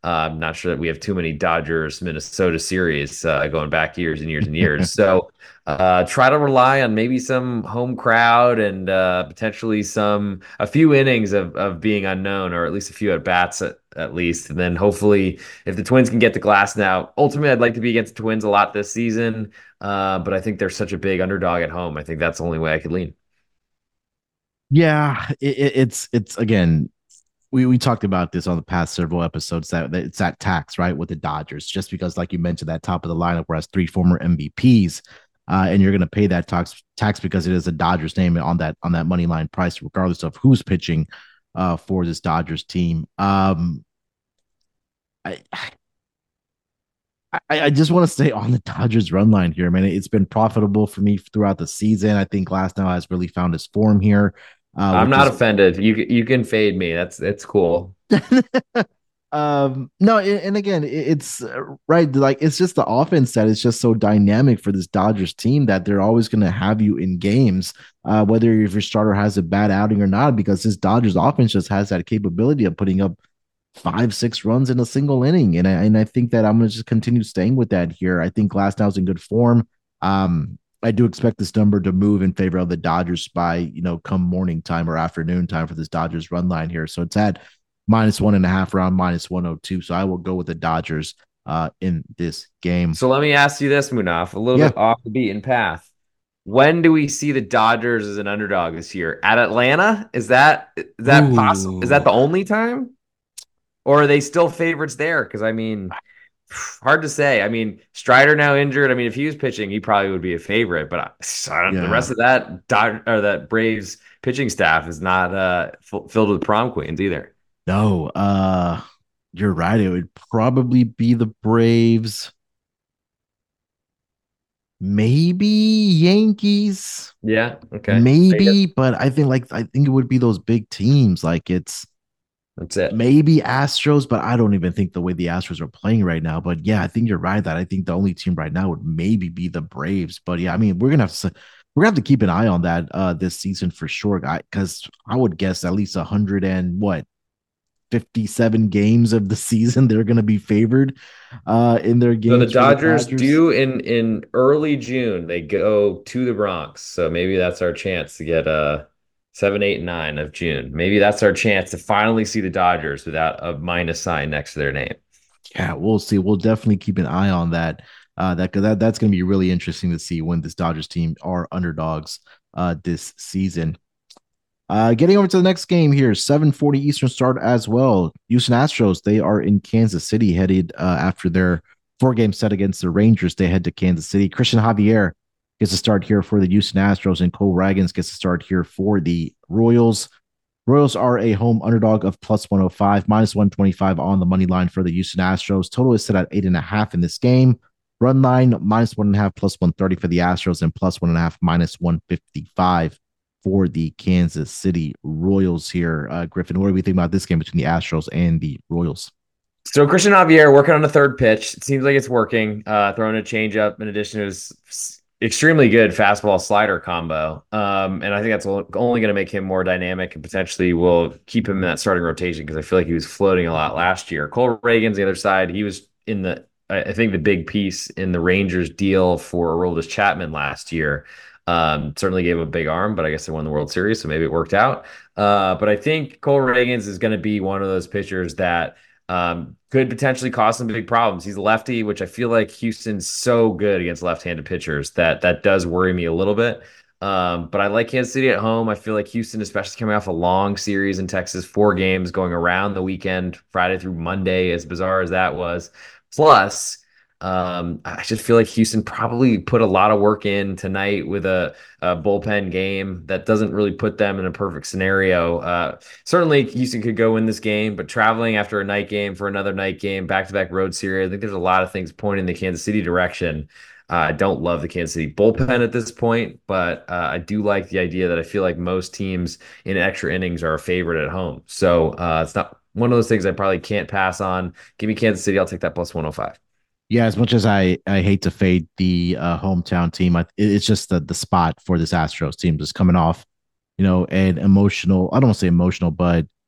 Speaker 2: Uh, I'm not sure that we have too many Dodgers Minnesota series uh, going back years and years and years. So uh, try to rely on maybe some home crowd and uh, potentially some a few innings of of being unknown, or at least a few at bats at, at least. And then hopefully, if the Twins can get the glass now, ultimately I'd like to be against the Twins a lot this season. Uh, but I think they're such a big underdog at home. I think that's the only way I could lean.
Speaker 1: Yeah, it, it's it's again, we we talked about this on the past several episodes that, that it's that tax, right, with the Dodgers, just because, like you mentioned, that top of the lineup where has three former M V Ps, uh, and you're going to pay that tax tax because it is a Dodgers name on that on that money line price, regardless of who's pitching uh, for this Dodgers team. Um, I I, I just want to stay on the Dodgers run line here, man. It's been profitable for me throughout the season. I think Glasnow has really found his form here. Uh,
Speaker 2: I'm not
Speaker 1: is,
Speaker 2: offended. You you can fade me. That's that's cool.
Speaker 1: um, no, and, and again, it's uh, right. Like it's just the offense that is just so dynamic for this Dodgers team that they're always going to have you in games, uh, whether if your starter has a bad outing or not, because this Dodgers offense just has that capability of putting up five, six runs in a single inning. And I, and I think that I'm going to just continue staying with that here. I think Glasnow's in good form. Um, I do expect this number to move in favor of the Dodgers by, you know, come morning time or afternoon time for this Dodgers run line here. So it's at minus one and a half around minus one oh two. So I will go with the Dodgers uh, in this game.
Speaker 2: So let me ask you this, Munaf, a little
Speaker 1: Yeah.
Speaker 2: bit off the beaten path. When do we see the Dodgers as an underdog this year? At Atlanta? Is that is that possible? Is that the only time? Or are they still favorites there? Because I mean, hard to say. I mean, Strider now injured. I mean, if he was pitching, he probably would be a favorite. But I,
Speaker 1: Yeah.
Speaker 2: the rest of that Dod- or that Braves pitching staff is not uh, f- filled with prom queens either.
Speaker 1: No, uh, you're right. It would probably be the Braves. Maybe Yankees.
Speaker 2: Yeah. Okay.
Speaker 1: Maybe, but I think like I think it would be those big teams. Like it's
Speaker 2: That's it.
Speaker 1: maybe Astros, but I don't even think the way the Astros are playing right now. But yeah, I think you're right that I think the only team right now would maybe be the Braves. But yeah, I mean, we're gonna have to we're gonna have to keep an eye on that uh this season for sure, guy. Because I would guess at least a hundred and what fifty-seven games of the season they're gonna be favored uh in their games.
Speaker 2: So the
Speaker 1: for
Speaker 2: Dodgers,
Speaker 1: Dodgers.
Speaker 2: do in in early June, they go to the Bronx. So maybe that's our chance to get a seven, eight, nine of June. Maybe that's our chance to finally see the Dodgers without a minus sign next to their name.
Speaker 1: Yeah, we'll see. We'll definitely keep an eye on that. Uh, that because that, that's going to be really interesting to see when this Dodgers team are underdogs uh, this season. Uh, getting over to the next game here, seven forty Eastern start as well. Houston Astros, they are in Kansas City headed uh, after their four-game set against the Rangers. They head to Kansas City. Christian Javier gets a start here for the Houston Astros, and Cole Ragans gets a start here for the Royals. Royals are a home underdog of plus one oh five, minus one twenty-five on the money line for the Houston Astros. Total is set at eight and a half in this game. Run line minus one and a half, plus one thirty for the Astros, and plus one and a half, minus one fifty-five for the Kansas City Royals here. Uh, Griffin, what do we think about this game between the Astros and the Royals?
Speaker 2: So Christian Javier working on the third pitch. It seems like it's working. Uh, throwing a changeup in addition to his extremely good fastball slider combo. Um, and I think that's only going to make him more dynamic and potentially will keep him in that starting rotation because I feel like he was floating a lot last year. Cole Reagan's the other side. He was in the, I think the big piece in the Rangers deal for Aroldis Chapman last year. Um, certainly gave him a big arm, but I guess they won the World Series, so maybe it worked out. Uh, but I think Cole Reagans is going to be one of those pitchers that um, could potentially cause some big problems. He's a lefty, which I feel like Houston's so good against left-handed pitchers that that does worry me a little bit. Um, but I like Kansas City at home. I feel like Houston, especially coming off a long series in Texas, four games going around the weekend, Friday through Monday, as bizarre as that was. Plus, Um, I just feel like Houston probably put a lot of work in tonight with a, a bullpen game that doesn't really put them in a perfect scenario. Uh, certainly Houston could go win this game, but traveling after a night game for another night game, back-to-back road series, I think there's a lot of things pointing the Kansas City direction. Uh, I don't love the Kansas City bullpen at this point, but uh, I do like the idea that I feel like most teams in extra innings are a favorite at home. So uh, it's not one of those things I probably can't pass on. Give me Kansas City. I'll take that plus one oh five.
Speaker 1: Yeah, as much as I, I hate to fade the uh, hometown team, I, it's just the, the spot for this Astros team just coming off, you know, an emotional, I don't want to say emotional, but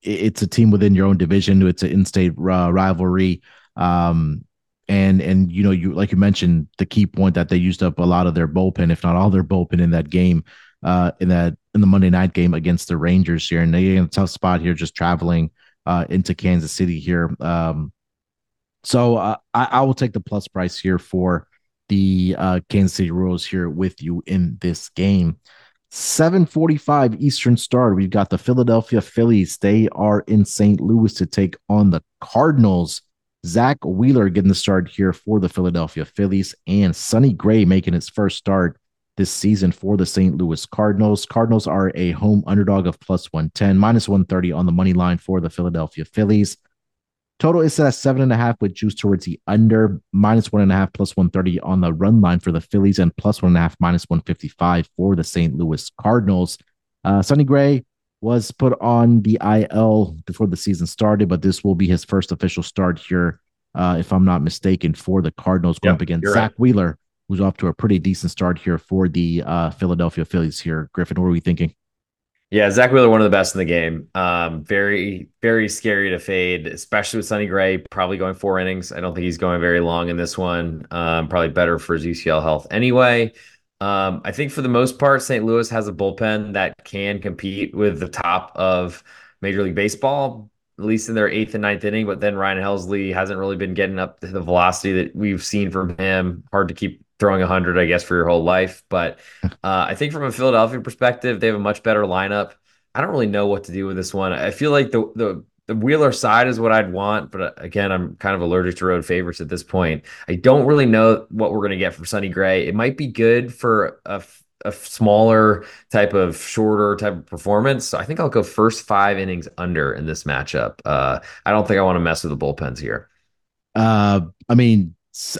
Speaker 1: it's a team within your own division. It's an in-state uh, rivalry. Um, and and you know, you like you mentioned the key point that they used up a lot of their bullpen, if not all their bullpen, in that game, uh, in that in the Monday night game against the Rangers here, and they're in a tough spot here, just traveling uh, into Kansas City here. Um, so uh, I, I will take the plus price here for the uh, Kansas City Royals here with you in this game. seven forty-five Eastern start. We've got the Philadelphia Phillies. They are in Saint Louis to take on the Cardinals. Zach Wheeler getting the start here for the Philadelphia Phillies, and Sonny Gray making his first start this season for the Saint Louis Cardinals. Cardinals are a home underdog of plus one ten, minus one thirty on the money line for the Philadelphia Phillies. Total is set at seven and a half with juice towards the under, minus one and a half, plus one thirty on the run line for the Phillies, and plus one and a half, minus one fifty-five for the Saint Louis Cardinals. Uh, Sonny Gray was put on the I L before the season started, but this will be his first official start here, uh, if I'm not mistaken, for the Cardinals going yep, up against Zach right. Wheeler, who's off to a pretty decent start here for the uh, Philadelphia Phillies here. Griffin, what are we thinking?
Speaker 2: Yeah, Zach Wheeler, one of the best in the game. Um, very, very scary to fade, especially with Sonny Gray probably going four innings. I don't think he's going very long in this one. Um, probably better for his U C L health anyway. Um, I think for the most part, Saint Louis has a bullpen that can compete with the top of Major League Baseball, at least in their eighth and ninth inning. But then Ryan Helsley hasn't really been getting up to the velocity that we've seen from him. Hard to keep throwing one hundred, I guess, for your whole life. But uh, I think from a Philadelphia perspective, they have a much better lineup. I don't really know what to do with this one. I feel like the the the Wheeler side is what I'd want, but again, I'm kind of allergic to road favorites at this point. I don't really know what we're going to get from Sonny Gray. It might be good for a, a smaller type of shorter type of performance. So I think I'll go first five innings under in this matchup. Uh, I don't think I want to mess with the bullpens here.
Speaker 1: Uh, I mean,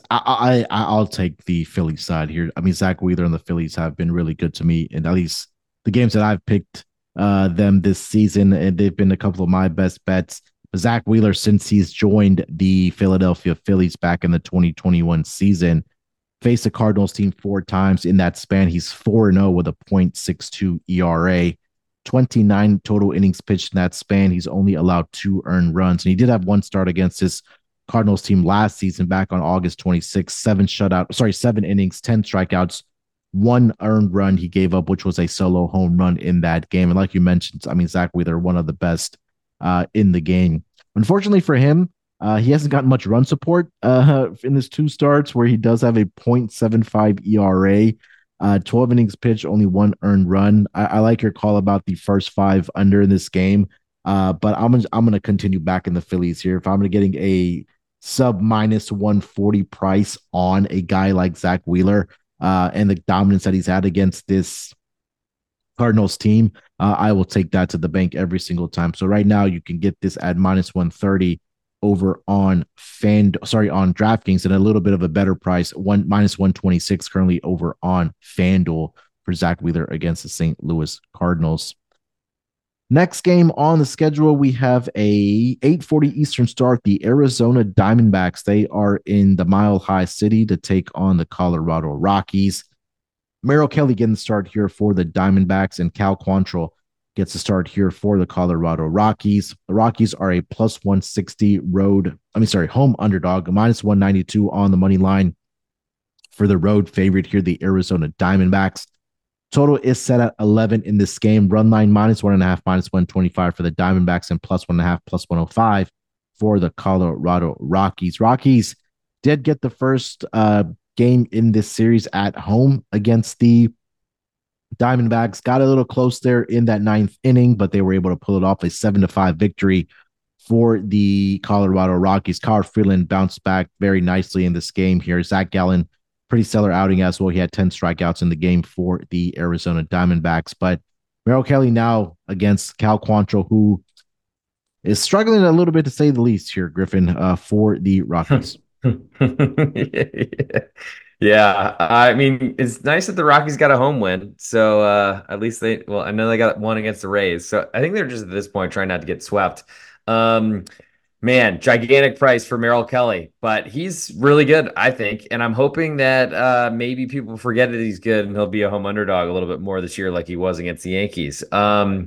Speaker 1: I, I I'll take the Phillies side here. I mean, Zach Wheeler and the Phillies have been really good to me, and at least the games that I've picked uh, them this season, and they've been a couple of my best bets. Zach Wheeler, since he's joined the Philadelphia Phillies back in the twenty twenty-one season, faced the Cardinals team four times in that span. He's four and oh with a point six two E R A, twenty-nine total innings pitched in that span. He's only allowed two earned runs, and he did have one start against his Cardinals team last season back on August twenty-sixth, seven shutout, sorry, seven innings, ten strikeouts, one earned run he gave up, which was a solo home run in that game. And like you mentioned, I mean, Zach Wheeler, one of the best uh, in the game. Unfortunately for him, uh, he hasn't gotten much run support uh, in his two starts, where he does have a point seven five E R A, uh, twelve innings pitched, only one earned run. I, I like your call about the first five under in this game, uh, but I'm gonna, I'm going to continue back in the Phillies here. If I'm getting a sub minus one forty price on a guy like Zach Wheeler uh, and the dominance that he's had against this Cardinals team, uh, I will take that to the bank every single time. So right now you can get this at minus one thirty over on Fan, sorry, on DraftKings, and a little bit of a better price, one minus one twenty-six currently over on FanDuel for Zach Wheeler against the Saint Louis Cardinals. Next game on the schedule, we have a eight forty Eastern start. The Arizona Diamondbacks, they are in the Mile High City to take on the Colorado Rockies. Merrill Kelly getting the start here for the Diamondbacks, and Cal Quantrill gets the start here for the Colorado Rockies. The Rockies are a plus one sixty road, I mean, sorry, home underdog, minus one ninety-two on the money line for the road favorite here, the Arizona Diamondbacks. Total is set at eleven in this game. Run line minus one and a half, minus one twenty-five for the Diamondbacks, and plus one and a half, plus one oh five for the Colorado Rockies. Rockies did get the first uh, game in this series at home against the Diamondbacks. Got a little close there in that ninth inning, but they were able to pull it off, a seven to five victory for the Colorado Rockies. Kyle Freeland bounced back very nicely in this game here. Zach Gallen, pretty stellar outing as well. He had ten strikeouts in the game for the Arizona Diamondbacks. But Merrill Kelly now against Cal Quantrill, who is struggling a little bit to say the least here, Griffin, uh, for the Rockies.
Speaker 2: Yeah, I mean, it's nice that the Rockies got a home win. So uh, at least they, well, I know they got one against the Rays. So I think they're just at this point trying not to get swept. Um, Man, gigantic price for Merrill Kelly, but he's really good, I think. And I'm hoping that uh, maybe people forget that he's good and he'll be a home underdog a little bit more this year like he was against the Yankees. Um,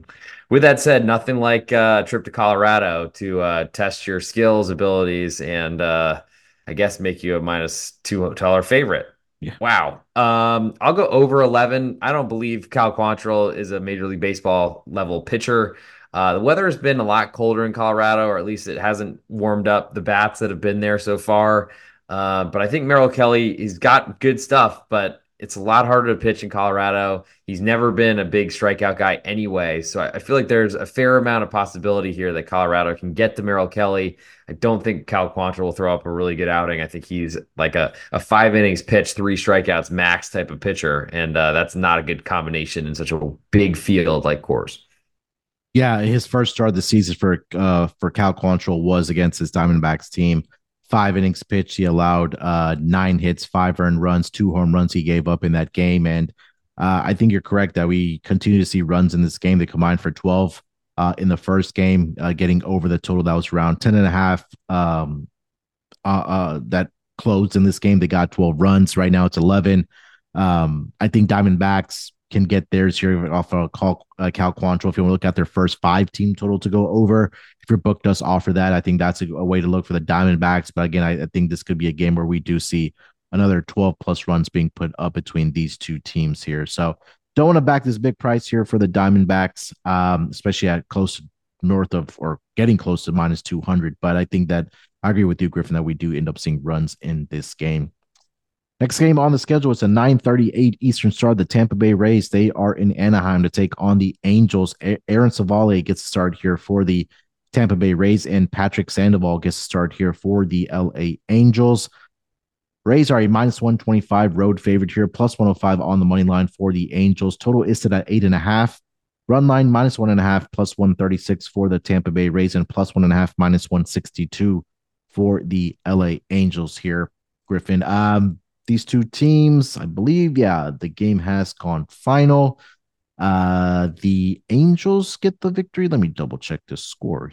Speaker 2: with that said, nothing like uh, a trip to Colorado to uh, test your skills, abilities, and uh, I guess make you a minus two dollar favorite.
Speaker 1: Yeah.
Speaker 2: Wow. Um, I'll go over eleven. I don't believe Cal Quantrill is a Major League Baseball level pitcher. Uh, the weather has been a lot colder in Colorado, or at least it hasn't warmed up the bats that have been there so far. Uh, but I think Merrill Kelly, he's got good stuff, but it's a lot harder to pitch in Colorado. He's never been a big strikeout guy anyway. So I, I feel like there's a fair amount of possibility here that Colorado can get to Merrill Kelly. I don't think Cal Quantrill will throw up a really good outing. I think he's like a, a five innings pitch, three strikeouts max type of pitcher. And uh, that's not a good combination in such a big field like Coors.
Speaker 1: Yeah, his first start of the season for uh, for Cal Quantrill was against his Diamondbacks team. Five innings pitched, he allowed uh, nine hits, five earned runs, two home runs he gave up in that game. And uh, I think you're correct that we continue to see runs in this game. They combined for twelve uh, in the first game, uh, getting over the total that was around ten and a half um, uh, uh, that closed in this game. They got twelve runs. Right now it's eleven. Um, I think Diamondbacks can get theirs here off of Cal, uh, Cal Quantrill. If you want to look at their first five team total to go over, if your book does offer that, I think that's a, a way to look for the Diamondbacks. But again, I, I think this could be a game where we do see another twelve plus runs being put up between these two teams here. So don't want to back this big price here for the Diamondbacks, um, especially at close north of or getting close to minus two hundred. But I think that I agree with you, Griffin, that we do end up seeing runs in this game. Next game on the schedule is a nine thirty-eight Eastern start. The Tampa Bay Rays, they are in Anaheim to take on the Angels. Aaron Civale gets to start here for the Tampa Bay Rays, and Patrick Sandoval gets to start here for the L A Angels. Rays are a minus one twenty-five road favorite here, plus one oh five on the money line for the Angels. Total is set at eight and a half. Run line minus one and a half, plus one thirty-six for the Tampa Bay Rays, and plus one and a half, minus one sixty-two for the L A Angels here, Griffin. Um, These two teams, I believe, yeah, the game has gone final. Uh, the Angels get the victory. Let me double check the score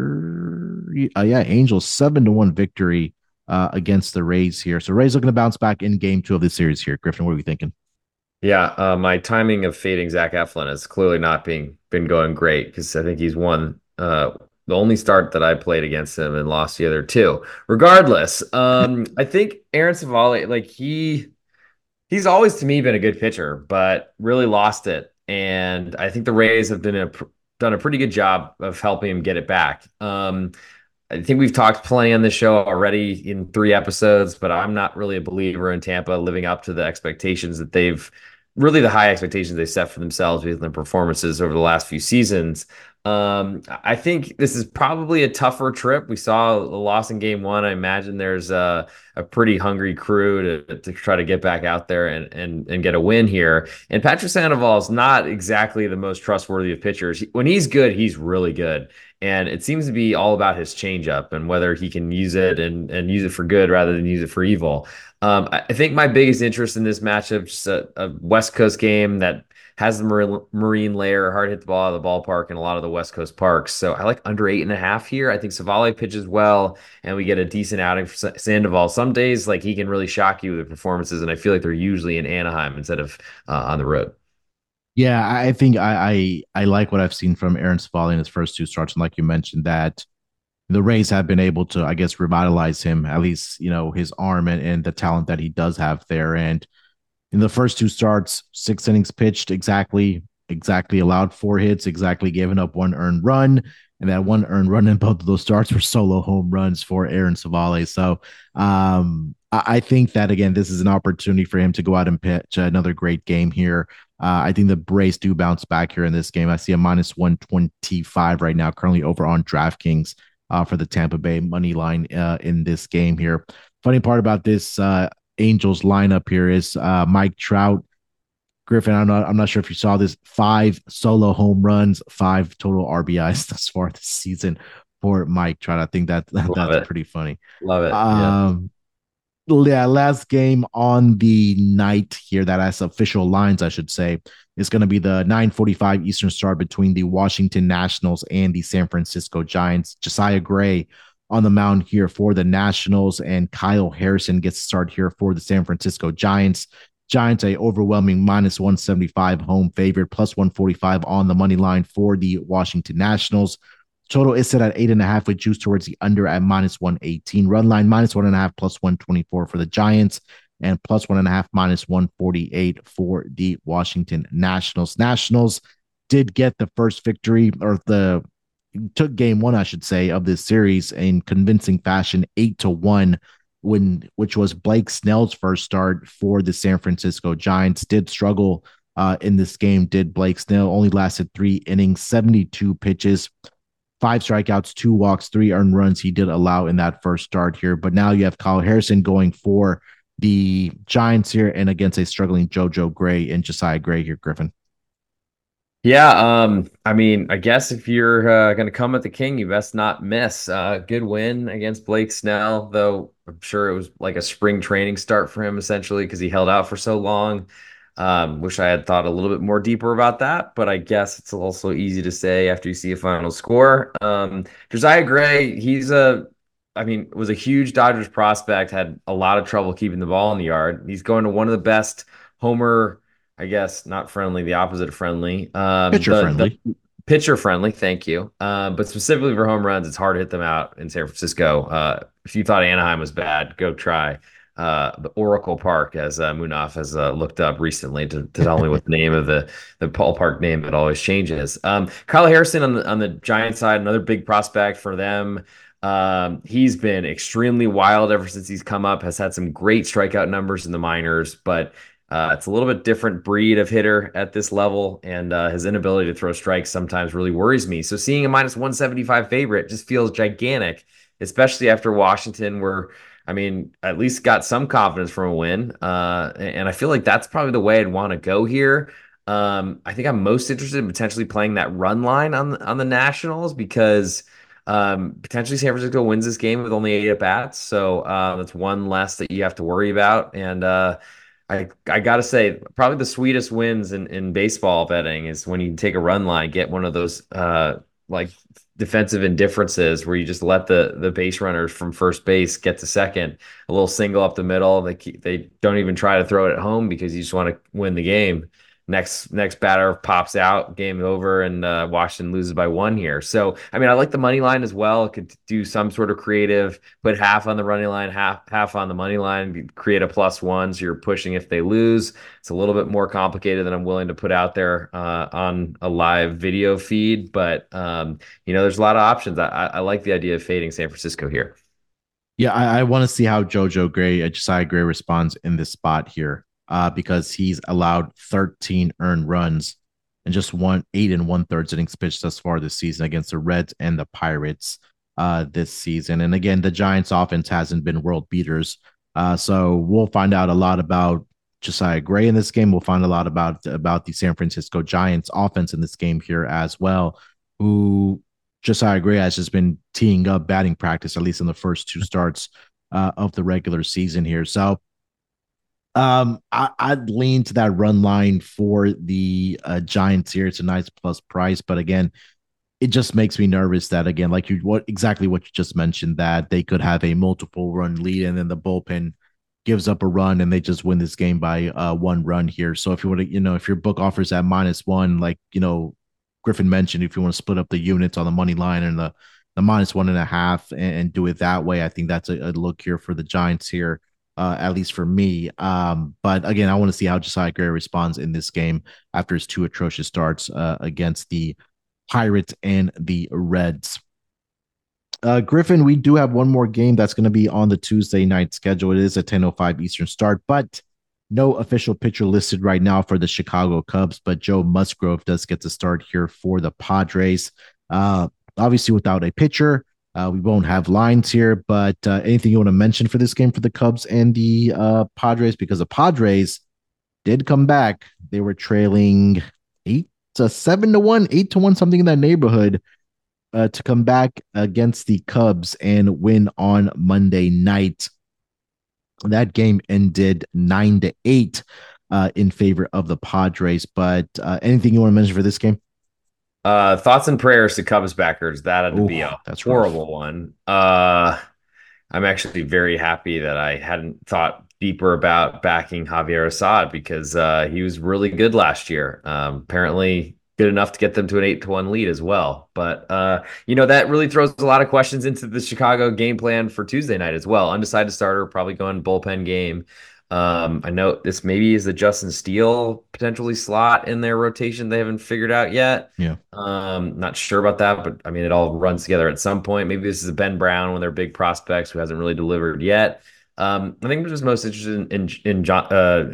Speaker 1: here. Uh, yeah, Angels seven to one victory uh, against the Rays here. So Rays looking to bounce back in game two of the series here. Griffin, what are we thinking?
Speaker 2: Yeah, uh, my timing of fading Zach Eflin has clearly not being been going great because I think he's won uh, the only start that I played against him and lost the other two. Regardless, um, I think Aaron Civale, like he, he's always to me been a good pitcher, but really lost it. And I think the Rays have been a, done a pretty good job of helping him get it back. Um, I think we've talked plenty on this show already in three episodes, but I'm not really a believer in Tampa living up to the expectations that they've really the high expectations they set for themselves with their performances over the last few seasons. Um, I think this is probably a tougher trip. We saw a loss in game one. I imagine there's a, a pretty hungry crew to, to try to get back out there and, and, and get a win here. And Patrick Sandoval is not exactly the most trustworthy of pitchers. When he's good, he's really good. And it seems to be all about his changeup and whether he can use it and, and use it for good rather than use it for evil. Um, I think my biggest interest in this matchup is a, a West Coast game that has the marine, marine layer, hard hit the ball out of the ballpark in a lot of the West Coast parks. So I like under eight and a half here. I think Civale pitches well, and we get a decent outing for Sandoval. Some days, like he can really shock you with performances, and I feel like they're usually in Anaheim instead of uh, on the road.
Speaker 1: Yeah, I think I, I I like what I've seen from Aaron Civale in his first two starts, and like you mentioned, that the Rays have been able to, I guess, revitalize him, at least, you know, his arm and, and the talent that he does have there. And in the first two starts, six innings pitched, exactly, exactly allowed four hits, exactly given up one earned run. And that one earned run in both of those starts were solo home runs for Aaron Civale. So um, I, I think that, again, this is an opportunity for him to go out and pitch another great game here. Uh, I think the Rays do bounce back here in this game. I see a minus one twenty-five right now, currently over on DraftKings. Uh, for the Tampa Bay money line uh, in this game here. Funny part about this uh, Angels lineup here is uh, Mike Trout. Griffin, I'm not, I'm not sure if you saw this, five solo home runs, five total R B Is thus far this season for Mike Trout. I think that, that that's
Speaker 2: it.
Speaker 1: pretty funny.
Speaker 2: Love it.
Speaker 1: Um, yeah. yeah, last game on the night here that has official lines, I should say, is going to be the nine forty-five Eastern start between the Washington Nationals and the San Francisco Giants. Josiah Gray on the mound here for the Nationals, and Kyle Harrison gets to start here for the San Francisco Giants. Giants, a overwhelming minus one seventy-five home favorite, plus one forty-five on the money line for the Washington Nationals. Total is set at eight and a half with juice towards the under at minus one eighteen. Run line minus one and a half, plus one twenty-four for the Giants, and plus one and a half, minus one forty-eight for the Washington Nationals. Nationals did get the first victory, or the took game one, I should say, of this series in convincing fashion, eight to one, when which was Blake Snell's first start for the San Francisco Giants. Did struggle uh, in this game. Did Blake Snell only lasted three innings, seventy-two pitches, five strikeouts, two walks, three earned runs. He did allow in that first start here, but now you have Kyle Harrison going for the Giants here and against a struggling JoJo Gray and Josiah Gray here, Griffin.
Speaker 2: Yeah, um, I mean, I guess if you're uh, going to come at the king, you best not miss. Uh, good win against Blake Snell, though I'm sure it was like a spring training start for him, essentially, because he held out for so long. Um, wish I had thought a little bit more deeper about that, but I guess it's also easy to say after you see a final score. Um, Josiah Gray, he's a, I mean, was a huge Dodgers prospect, had a lot of trouble keeping the ball in the yard. He's going to one of the best homer, I guess, not friendly, the opposite of friendly. Um,
Speaker 1: Pitcher
Speaker 2: the,
Speaker 1: friendly.
Speaker 2: the pitcher friendly, thank you. Uh, but specifically for home runs, it's hard to hit them out in San Francisco. Uh, if you thought Anaheim was bad, go try uh, the Oracle Park, as uh, Munaf has uh, looked up recently to, to tell me what the name of the, the ballpark name that always changes. Um, Kyle Harrison on the, on the Giant side, another big prospect for them. Um, he's been extremely wild ever since he's come up, has had some great strikeout numbers in the minors, but Uh, it's a little bit different breed of hitter at this level, and uh, his inability to throw strikes sometimes really worries me. So seeing a minus one seventy-five favorite just feels gigantic, especially after Washington, where, I mean, at least got some confidence from a win. Uh, and I feel like that's probably the way I'd want to go here. Um, I think I'm most interested in potentially playing that run line on the, on the Nationals because um, potentially San Francisco wins this game with only eight at bats. So uh, that's one less that you have to worry about. And uh, I, I gotta say, probably the sweetest wins in, in baseball betting is when you take a run line, get one of those uh, like defensive indifferences where you just let the the base runners from first base get to second, a little single up the middle. They keep, they don't even try to throw it at home because you just want to win the game. Next next batter pops out, game over, and uh, Washington loses by one here. So, I mean, I like the money line as well. It could do some sort of creative, put half on the running line, half half on the money line, create a plus one, so you're pushing if they lose. It's a little bit more complicated than I'm willing to put out there uh, on a live video feed, but um, you know, there's a lot of options. I, I like the idea of fading San Francisco here.
Speaker 1: Yeah, I, I want to see how JoJo Gray, uh, Josiah Gray responds in this spot here. Uh, because he's allowed thirteen earned runs and just one eight and one thirds innings pitched thus far this season against the Reds and the Pirates uh, this season. And again, the Giants offense hasn't been world beaters. Uh, so we'll find out a lot about Josiah Gray in this game. We'll find a lot about, about the San Francisco Giants offense in this game here as well, who Josiah Gray has just been teeing up batting practice, at least in the first two starts uh, of the regular season here. So Um, I, I'd lean to that run line for the uh, Giants here. It's a nice plus price, but again, it just makes me nervous that again, like you, what exactly what you just mentioned, that they could have a multiple run lead and then the bullpen gives up a run and they just win this game by uh, one run here. So if you want to, you know, if your book offers at minus one, like you know, Griffin mentioned, if you want to split up the units on the money line and the the minus one and a half and, and do it that way, I think that's a, a look here for the Giants here. Uh, at least for me. Um, but again, I want to see how Josiah Gray responds in this game after his two atrocious starts uh, against the Pirates and the Reds. Uh, Griffin, we do have one more game that's going to be on the Tuesday night schedule. It is a ten oh five Eastern start, but no official pitcher listed right now for the Chicago Cubs, but Joe Musgrove does get to start here for the Padres. Uh, obviously without a pitcher, Uh, we won't have lines here, but uh, anything you want to mention for this game for the Cubs and the uh, Padres? Because the Padres did come back. They were trailing eight to seven to one, eight to one, something in that neighborhood, uh, to come back against the Cubs and win on Monday night. That game ended nine to eight uh, in favor of the Padres. But uh, anything you want to mention for this game?
Speaker 2: Uh, thoughts and prayers to Cubs backers. That had to
Speaker 1: Ooh,
Speaker 2: be a
Speaker 1: that's
Speaker 2: horrible
Speaker 1: rough.
Speaker 2: one. Uh, I'm actually very happy that I hadn't thought deeper about backing Javier Assad because uh, he was really good last year. Um, apparently good enough to get them to an eight to one lead as well. But uh, you know, that really throws a lot of questions into the Chicago game plan for Tuesday night as well. Undecided starter, probably going bullpen game. Um, I know this maybe is the Justin Steele potentially slot in their rotation they haven't figured out yet.
Speaker 1: Yeah.
Speaker 2: Um, not sure about that, but I mean, it all runs together at some point. Maybe this is a Ben Brown, one of their big prospects who hasn't really delivered yet. Um, I think I'm just most interested in in, in John, uh,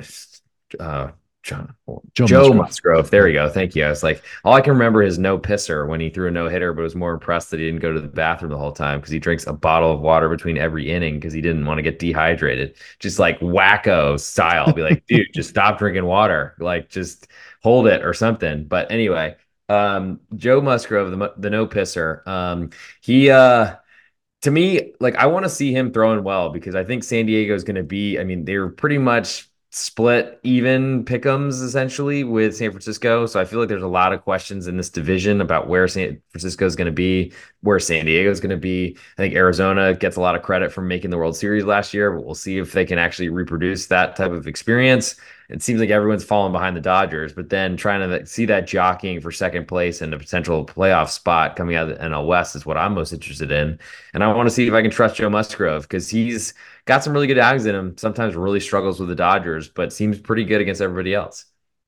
Speaker 2: uh, John,
Speaker 1: Joe,
Speaker 2: Joe
Speaker 1: Musgrove.
Speaker 2: Musgrove. There we go. Thank you. I was like, all I can remember is no pisser when he threw a no hitter, but was more impressed that he didn't go to the bathroom the whole time because he drinks a bottle of water between every inning because he didn't want to get dehydrated. Just like wacko style. Be like, dude, just stop drinking water. Like, just hold it or something. But anyway, um, Joe Musgrove, the the no pisser. Um, he uh to me, like I want to see him throwing well because I think San Diego is going to be, I mean, they were pretty much split even pick'ems essentially with San Francisco. So I feel like there's a lot of questions in this division about where San Francisco is going to be, where San Diego is going to be. I think Arizona gets a lot of credit for making the World Series last year, but we'll see if they can actually reproduce that type of experience. It seems like everyone's falling behind the Dodgers, but then trying to see that jockeying for second place and a potential playoff spot coming out of the N L West is what I'm most interested in. And I want to see if I can trust Joe Musgrove because he's got some really good outs in him. Sometimes really struggles with the Dodgers, but seems pretty good against everybody else.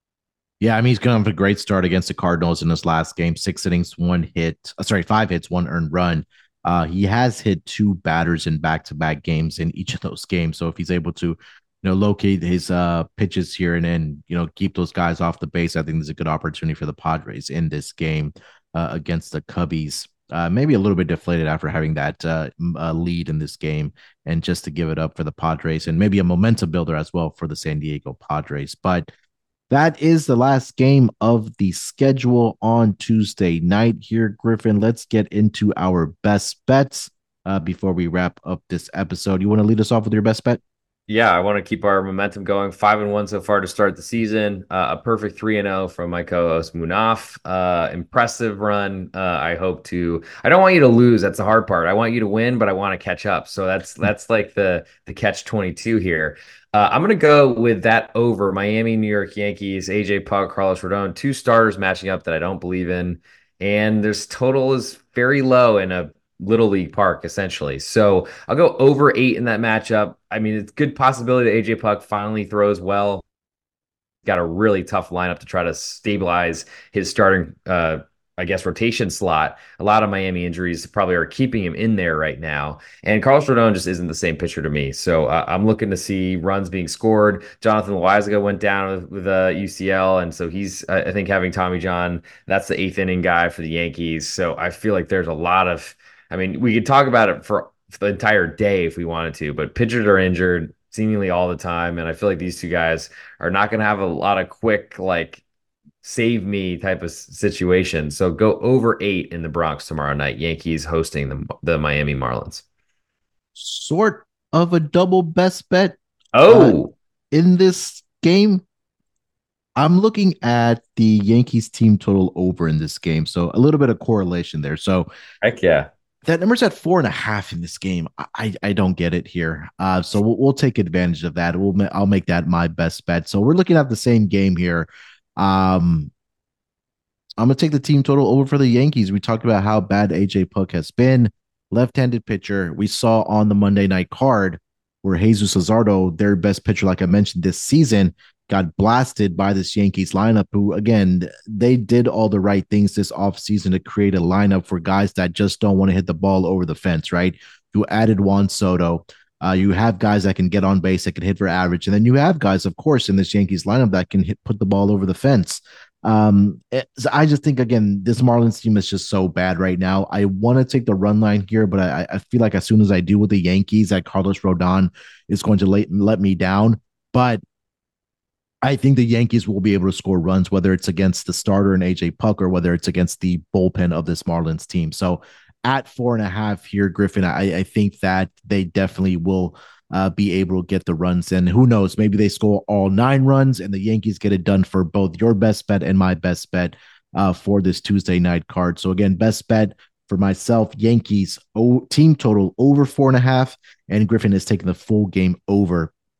Speaker 1: Yeah, I mean, he's going to have a great start against the Cardinals in his last game. Six innings, one hit. Uh, sorry, five hits, one earned run. Uh, he has hit two batters in back-to-back games in each of those games. So if he's able to, you know, locate his uh, pitches here and then, you know, keep those guys off the base, I think there's a good opportunity for the Padres in this game uh, against the Cubbies. Uh, maybe a little bit deflated after having that uh, uh, lead in this game, and just to give it up for the Padres, and maybe a momentum builder as well for the San Diego Padres. But that is the last game of the schedule on Tuesday night here, Griffin. Let's get into our best bets uh, before we wrap up this episode. You want to lead us off with your best bet?
Speaker 2: Yeah, I want to keep our momentum going. Five and one so far to start the season. Uh, a perfect three and zero from my co-host Munaf. Uh, impressive run. Uh, I hope to. I don't want you to lose. That's the hard part. I want you to win, but I want to catch up. So that's that's like the the catch twenty-two here. Uh, I'm gonna go with that over Miami, New York Yankees, A J Puk, Carlos Rodon, two starters matching up that I don't believe in, and this total is very low in a Little League Park, essentially. So I'll go over eight in that matchup. I mean, it's a good possibility that A J Puk finally throws well. Got a really tough lineup to try to stabilize his starting, uh, I guess, rotation slot. A lot of Miami injuries probably are keeping him in there right now. And Carlos Rodon just isn't the same pitcher to me. So uh, I'm looking to see runs being scored. Jonathan Loaizaga went down with, with uh, U C L. And so he's, uh, I think, having Tommy John. That's the eighth inning guy for the Yankees. So I feel like there's a lot of, I mean, we could talk about it for, for the entire day if we wanted to, but pitchers are injured seemingly all the time. And I feel like these two guys are not going to have a lot of quick, like, save me type of situation. So go over eight in the Bronx tomorrow night. Yankees hosting the, the Miami Marlins.
Speaker 1: Sort of a double best bet.
Speaker 2: Oh,
Speaker 1: uh, in this game. I'm looking at the Yankees team total over in this game. So a little bit of correlation there. So
Speaker 2: heck yeah.
Speaker 1: That number's at four and a half in this game. I I don't get it here. Uh, so we'll, we'll take advantage of that. We'll I'll make that my best bet. So we're looking at the same game here. Um, I'm gonna take the team total over for the Yankees. We talked about how bad A J Puk has been, left-handed pitcher. We saw on the Monday night card where Jesus Luzardo, their best pitcher, like I mentioned this season, got blasted by this Yankees lineup, who, again, they did all the right things this offseason to create a lineup for guys that just don't want to hit the ball over the fence, right? You added Juan Soto. Uh, you have guys that can get on base, that can hit for average. And then you have guys, of course, in this Yankees lineup that can hit, put the ball over the fence. Um, it, I just think, again, this Marlins team is just so bad right now. I want to take the run line here, but I, I feel like as soon as I do with the Yankees, that Carlos Rodon is going to let, let me down. But I think the Yankees will be able to score runs, whether it's against the starter and A J Puk or whether it's against the bullpen of this Marlins team. So at four and a half here, Griffin, I, I think that they definitely will uh, be able to get the runs in. Who knows? Maybe they score all nine runs and the Yankees get it done for both your best bet and my best bet uh, for this Tuesday night card. So again, best bet for myself, Yankees o- team total over four and a half, and Griffin is taking the full game over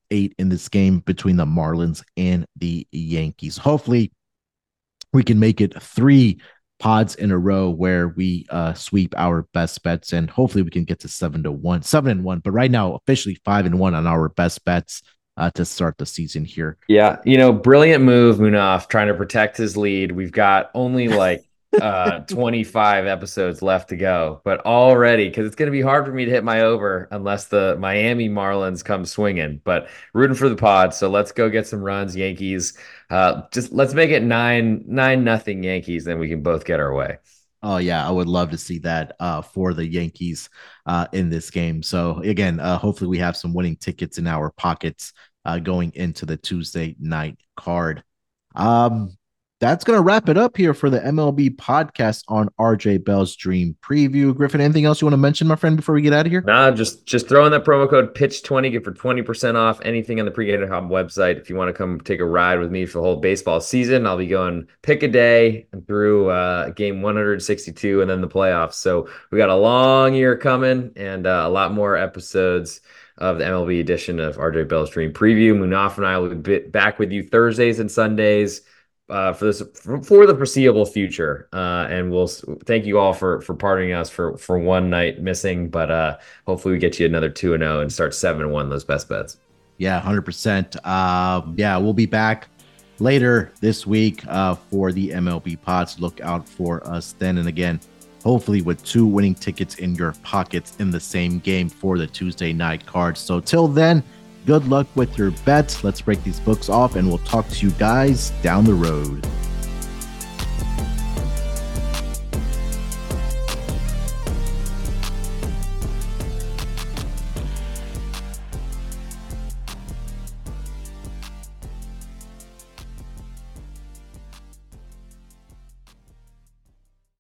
Speaker 1: eight in this game between the Marlins and the Yankees. Hopefully, we can make it three pods in a row where we uh, sweep our best bets, and hopefully we can get to seven to one, seven and one. But right now, officially five and one on our best bets uh, to start the season here.
Speaker 2: Yeah, you know, brilliant move, Munaf, trying to protect his lead. We've got only like uh, twenty-five episodes left to go, but already, because it's going to be hard for me to hit my over unless the Miami Marlins come swinging. But rooting for the pod, so let's go get some runs, Yankees. Uh, just let's make it nine nine nothing Yankees, then we can both get our way.
Speaker 1: Oh yeah, I would love to see that uh, for the Yankees uh, in this game. So again, uh, hopefully we have some winning tickets in our pockets uh, going into the Tuesday night card. Um, that's going to wrap it up here for the M L B podcast on R J Bell's Dream Preview. Griffin, anything else you want to mention, my friend, before we get out of here?
Speaker 2: Nah, just just throw in that promo code pitch twenty, get for twenty percent off anything on the Pregame dot com website. If you want to come take a ride with me for the whole baseball season, I'll be going pick a day through uh, game one hundred sixty-two and then the playoffs. So we got a long year coming and uh, a lot more episodes of the M L B edition of R J Bell's Dream Preview. Munaf and I will be back with you Thursdays and Sundays uh, for this for, for the foreseeable future. Uh, and we'll thank you all for for pardoning us for for one night missing, but uh, hopefully we get you another two and zero and start seven and one those best bets.
Speaker 1: Yeah, one hundred percent. Uh, yeah, we'll be back later this week uh, for the M L B pods. Look out for us then. And again, hopefully with two winning tickets in your pockets in the same game for the Tuesday night card. So till then, good luck with your bets. Let's break these books off and we'll talk to you guys down the road.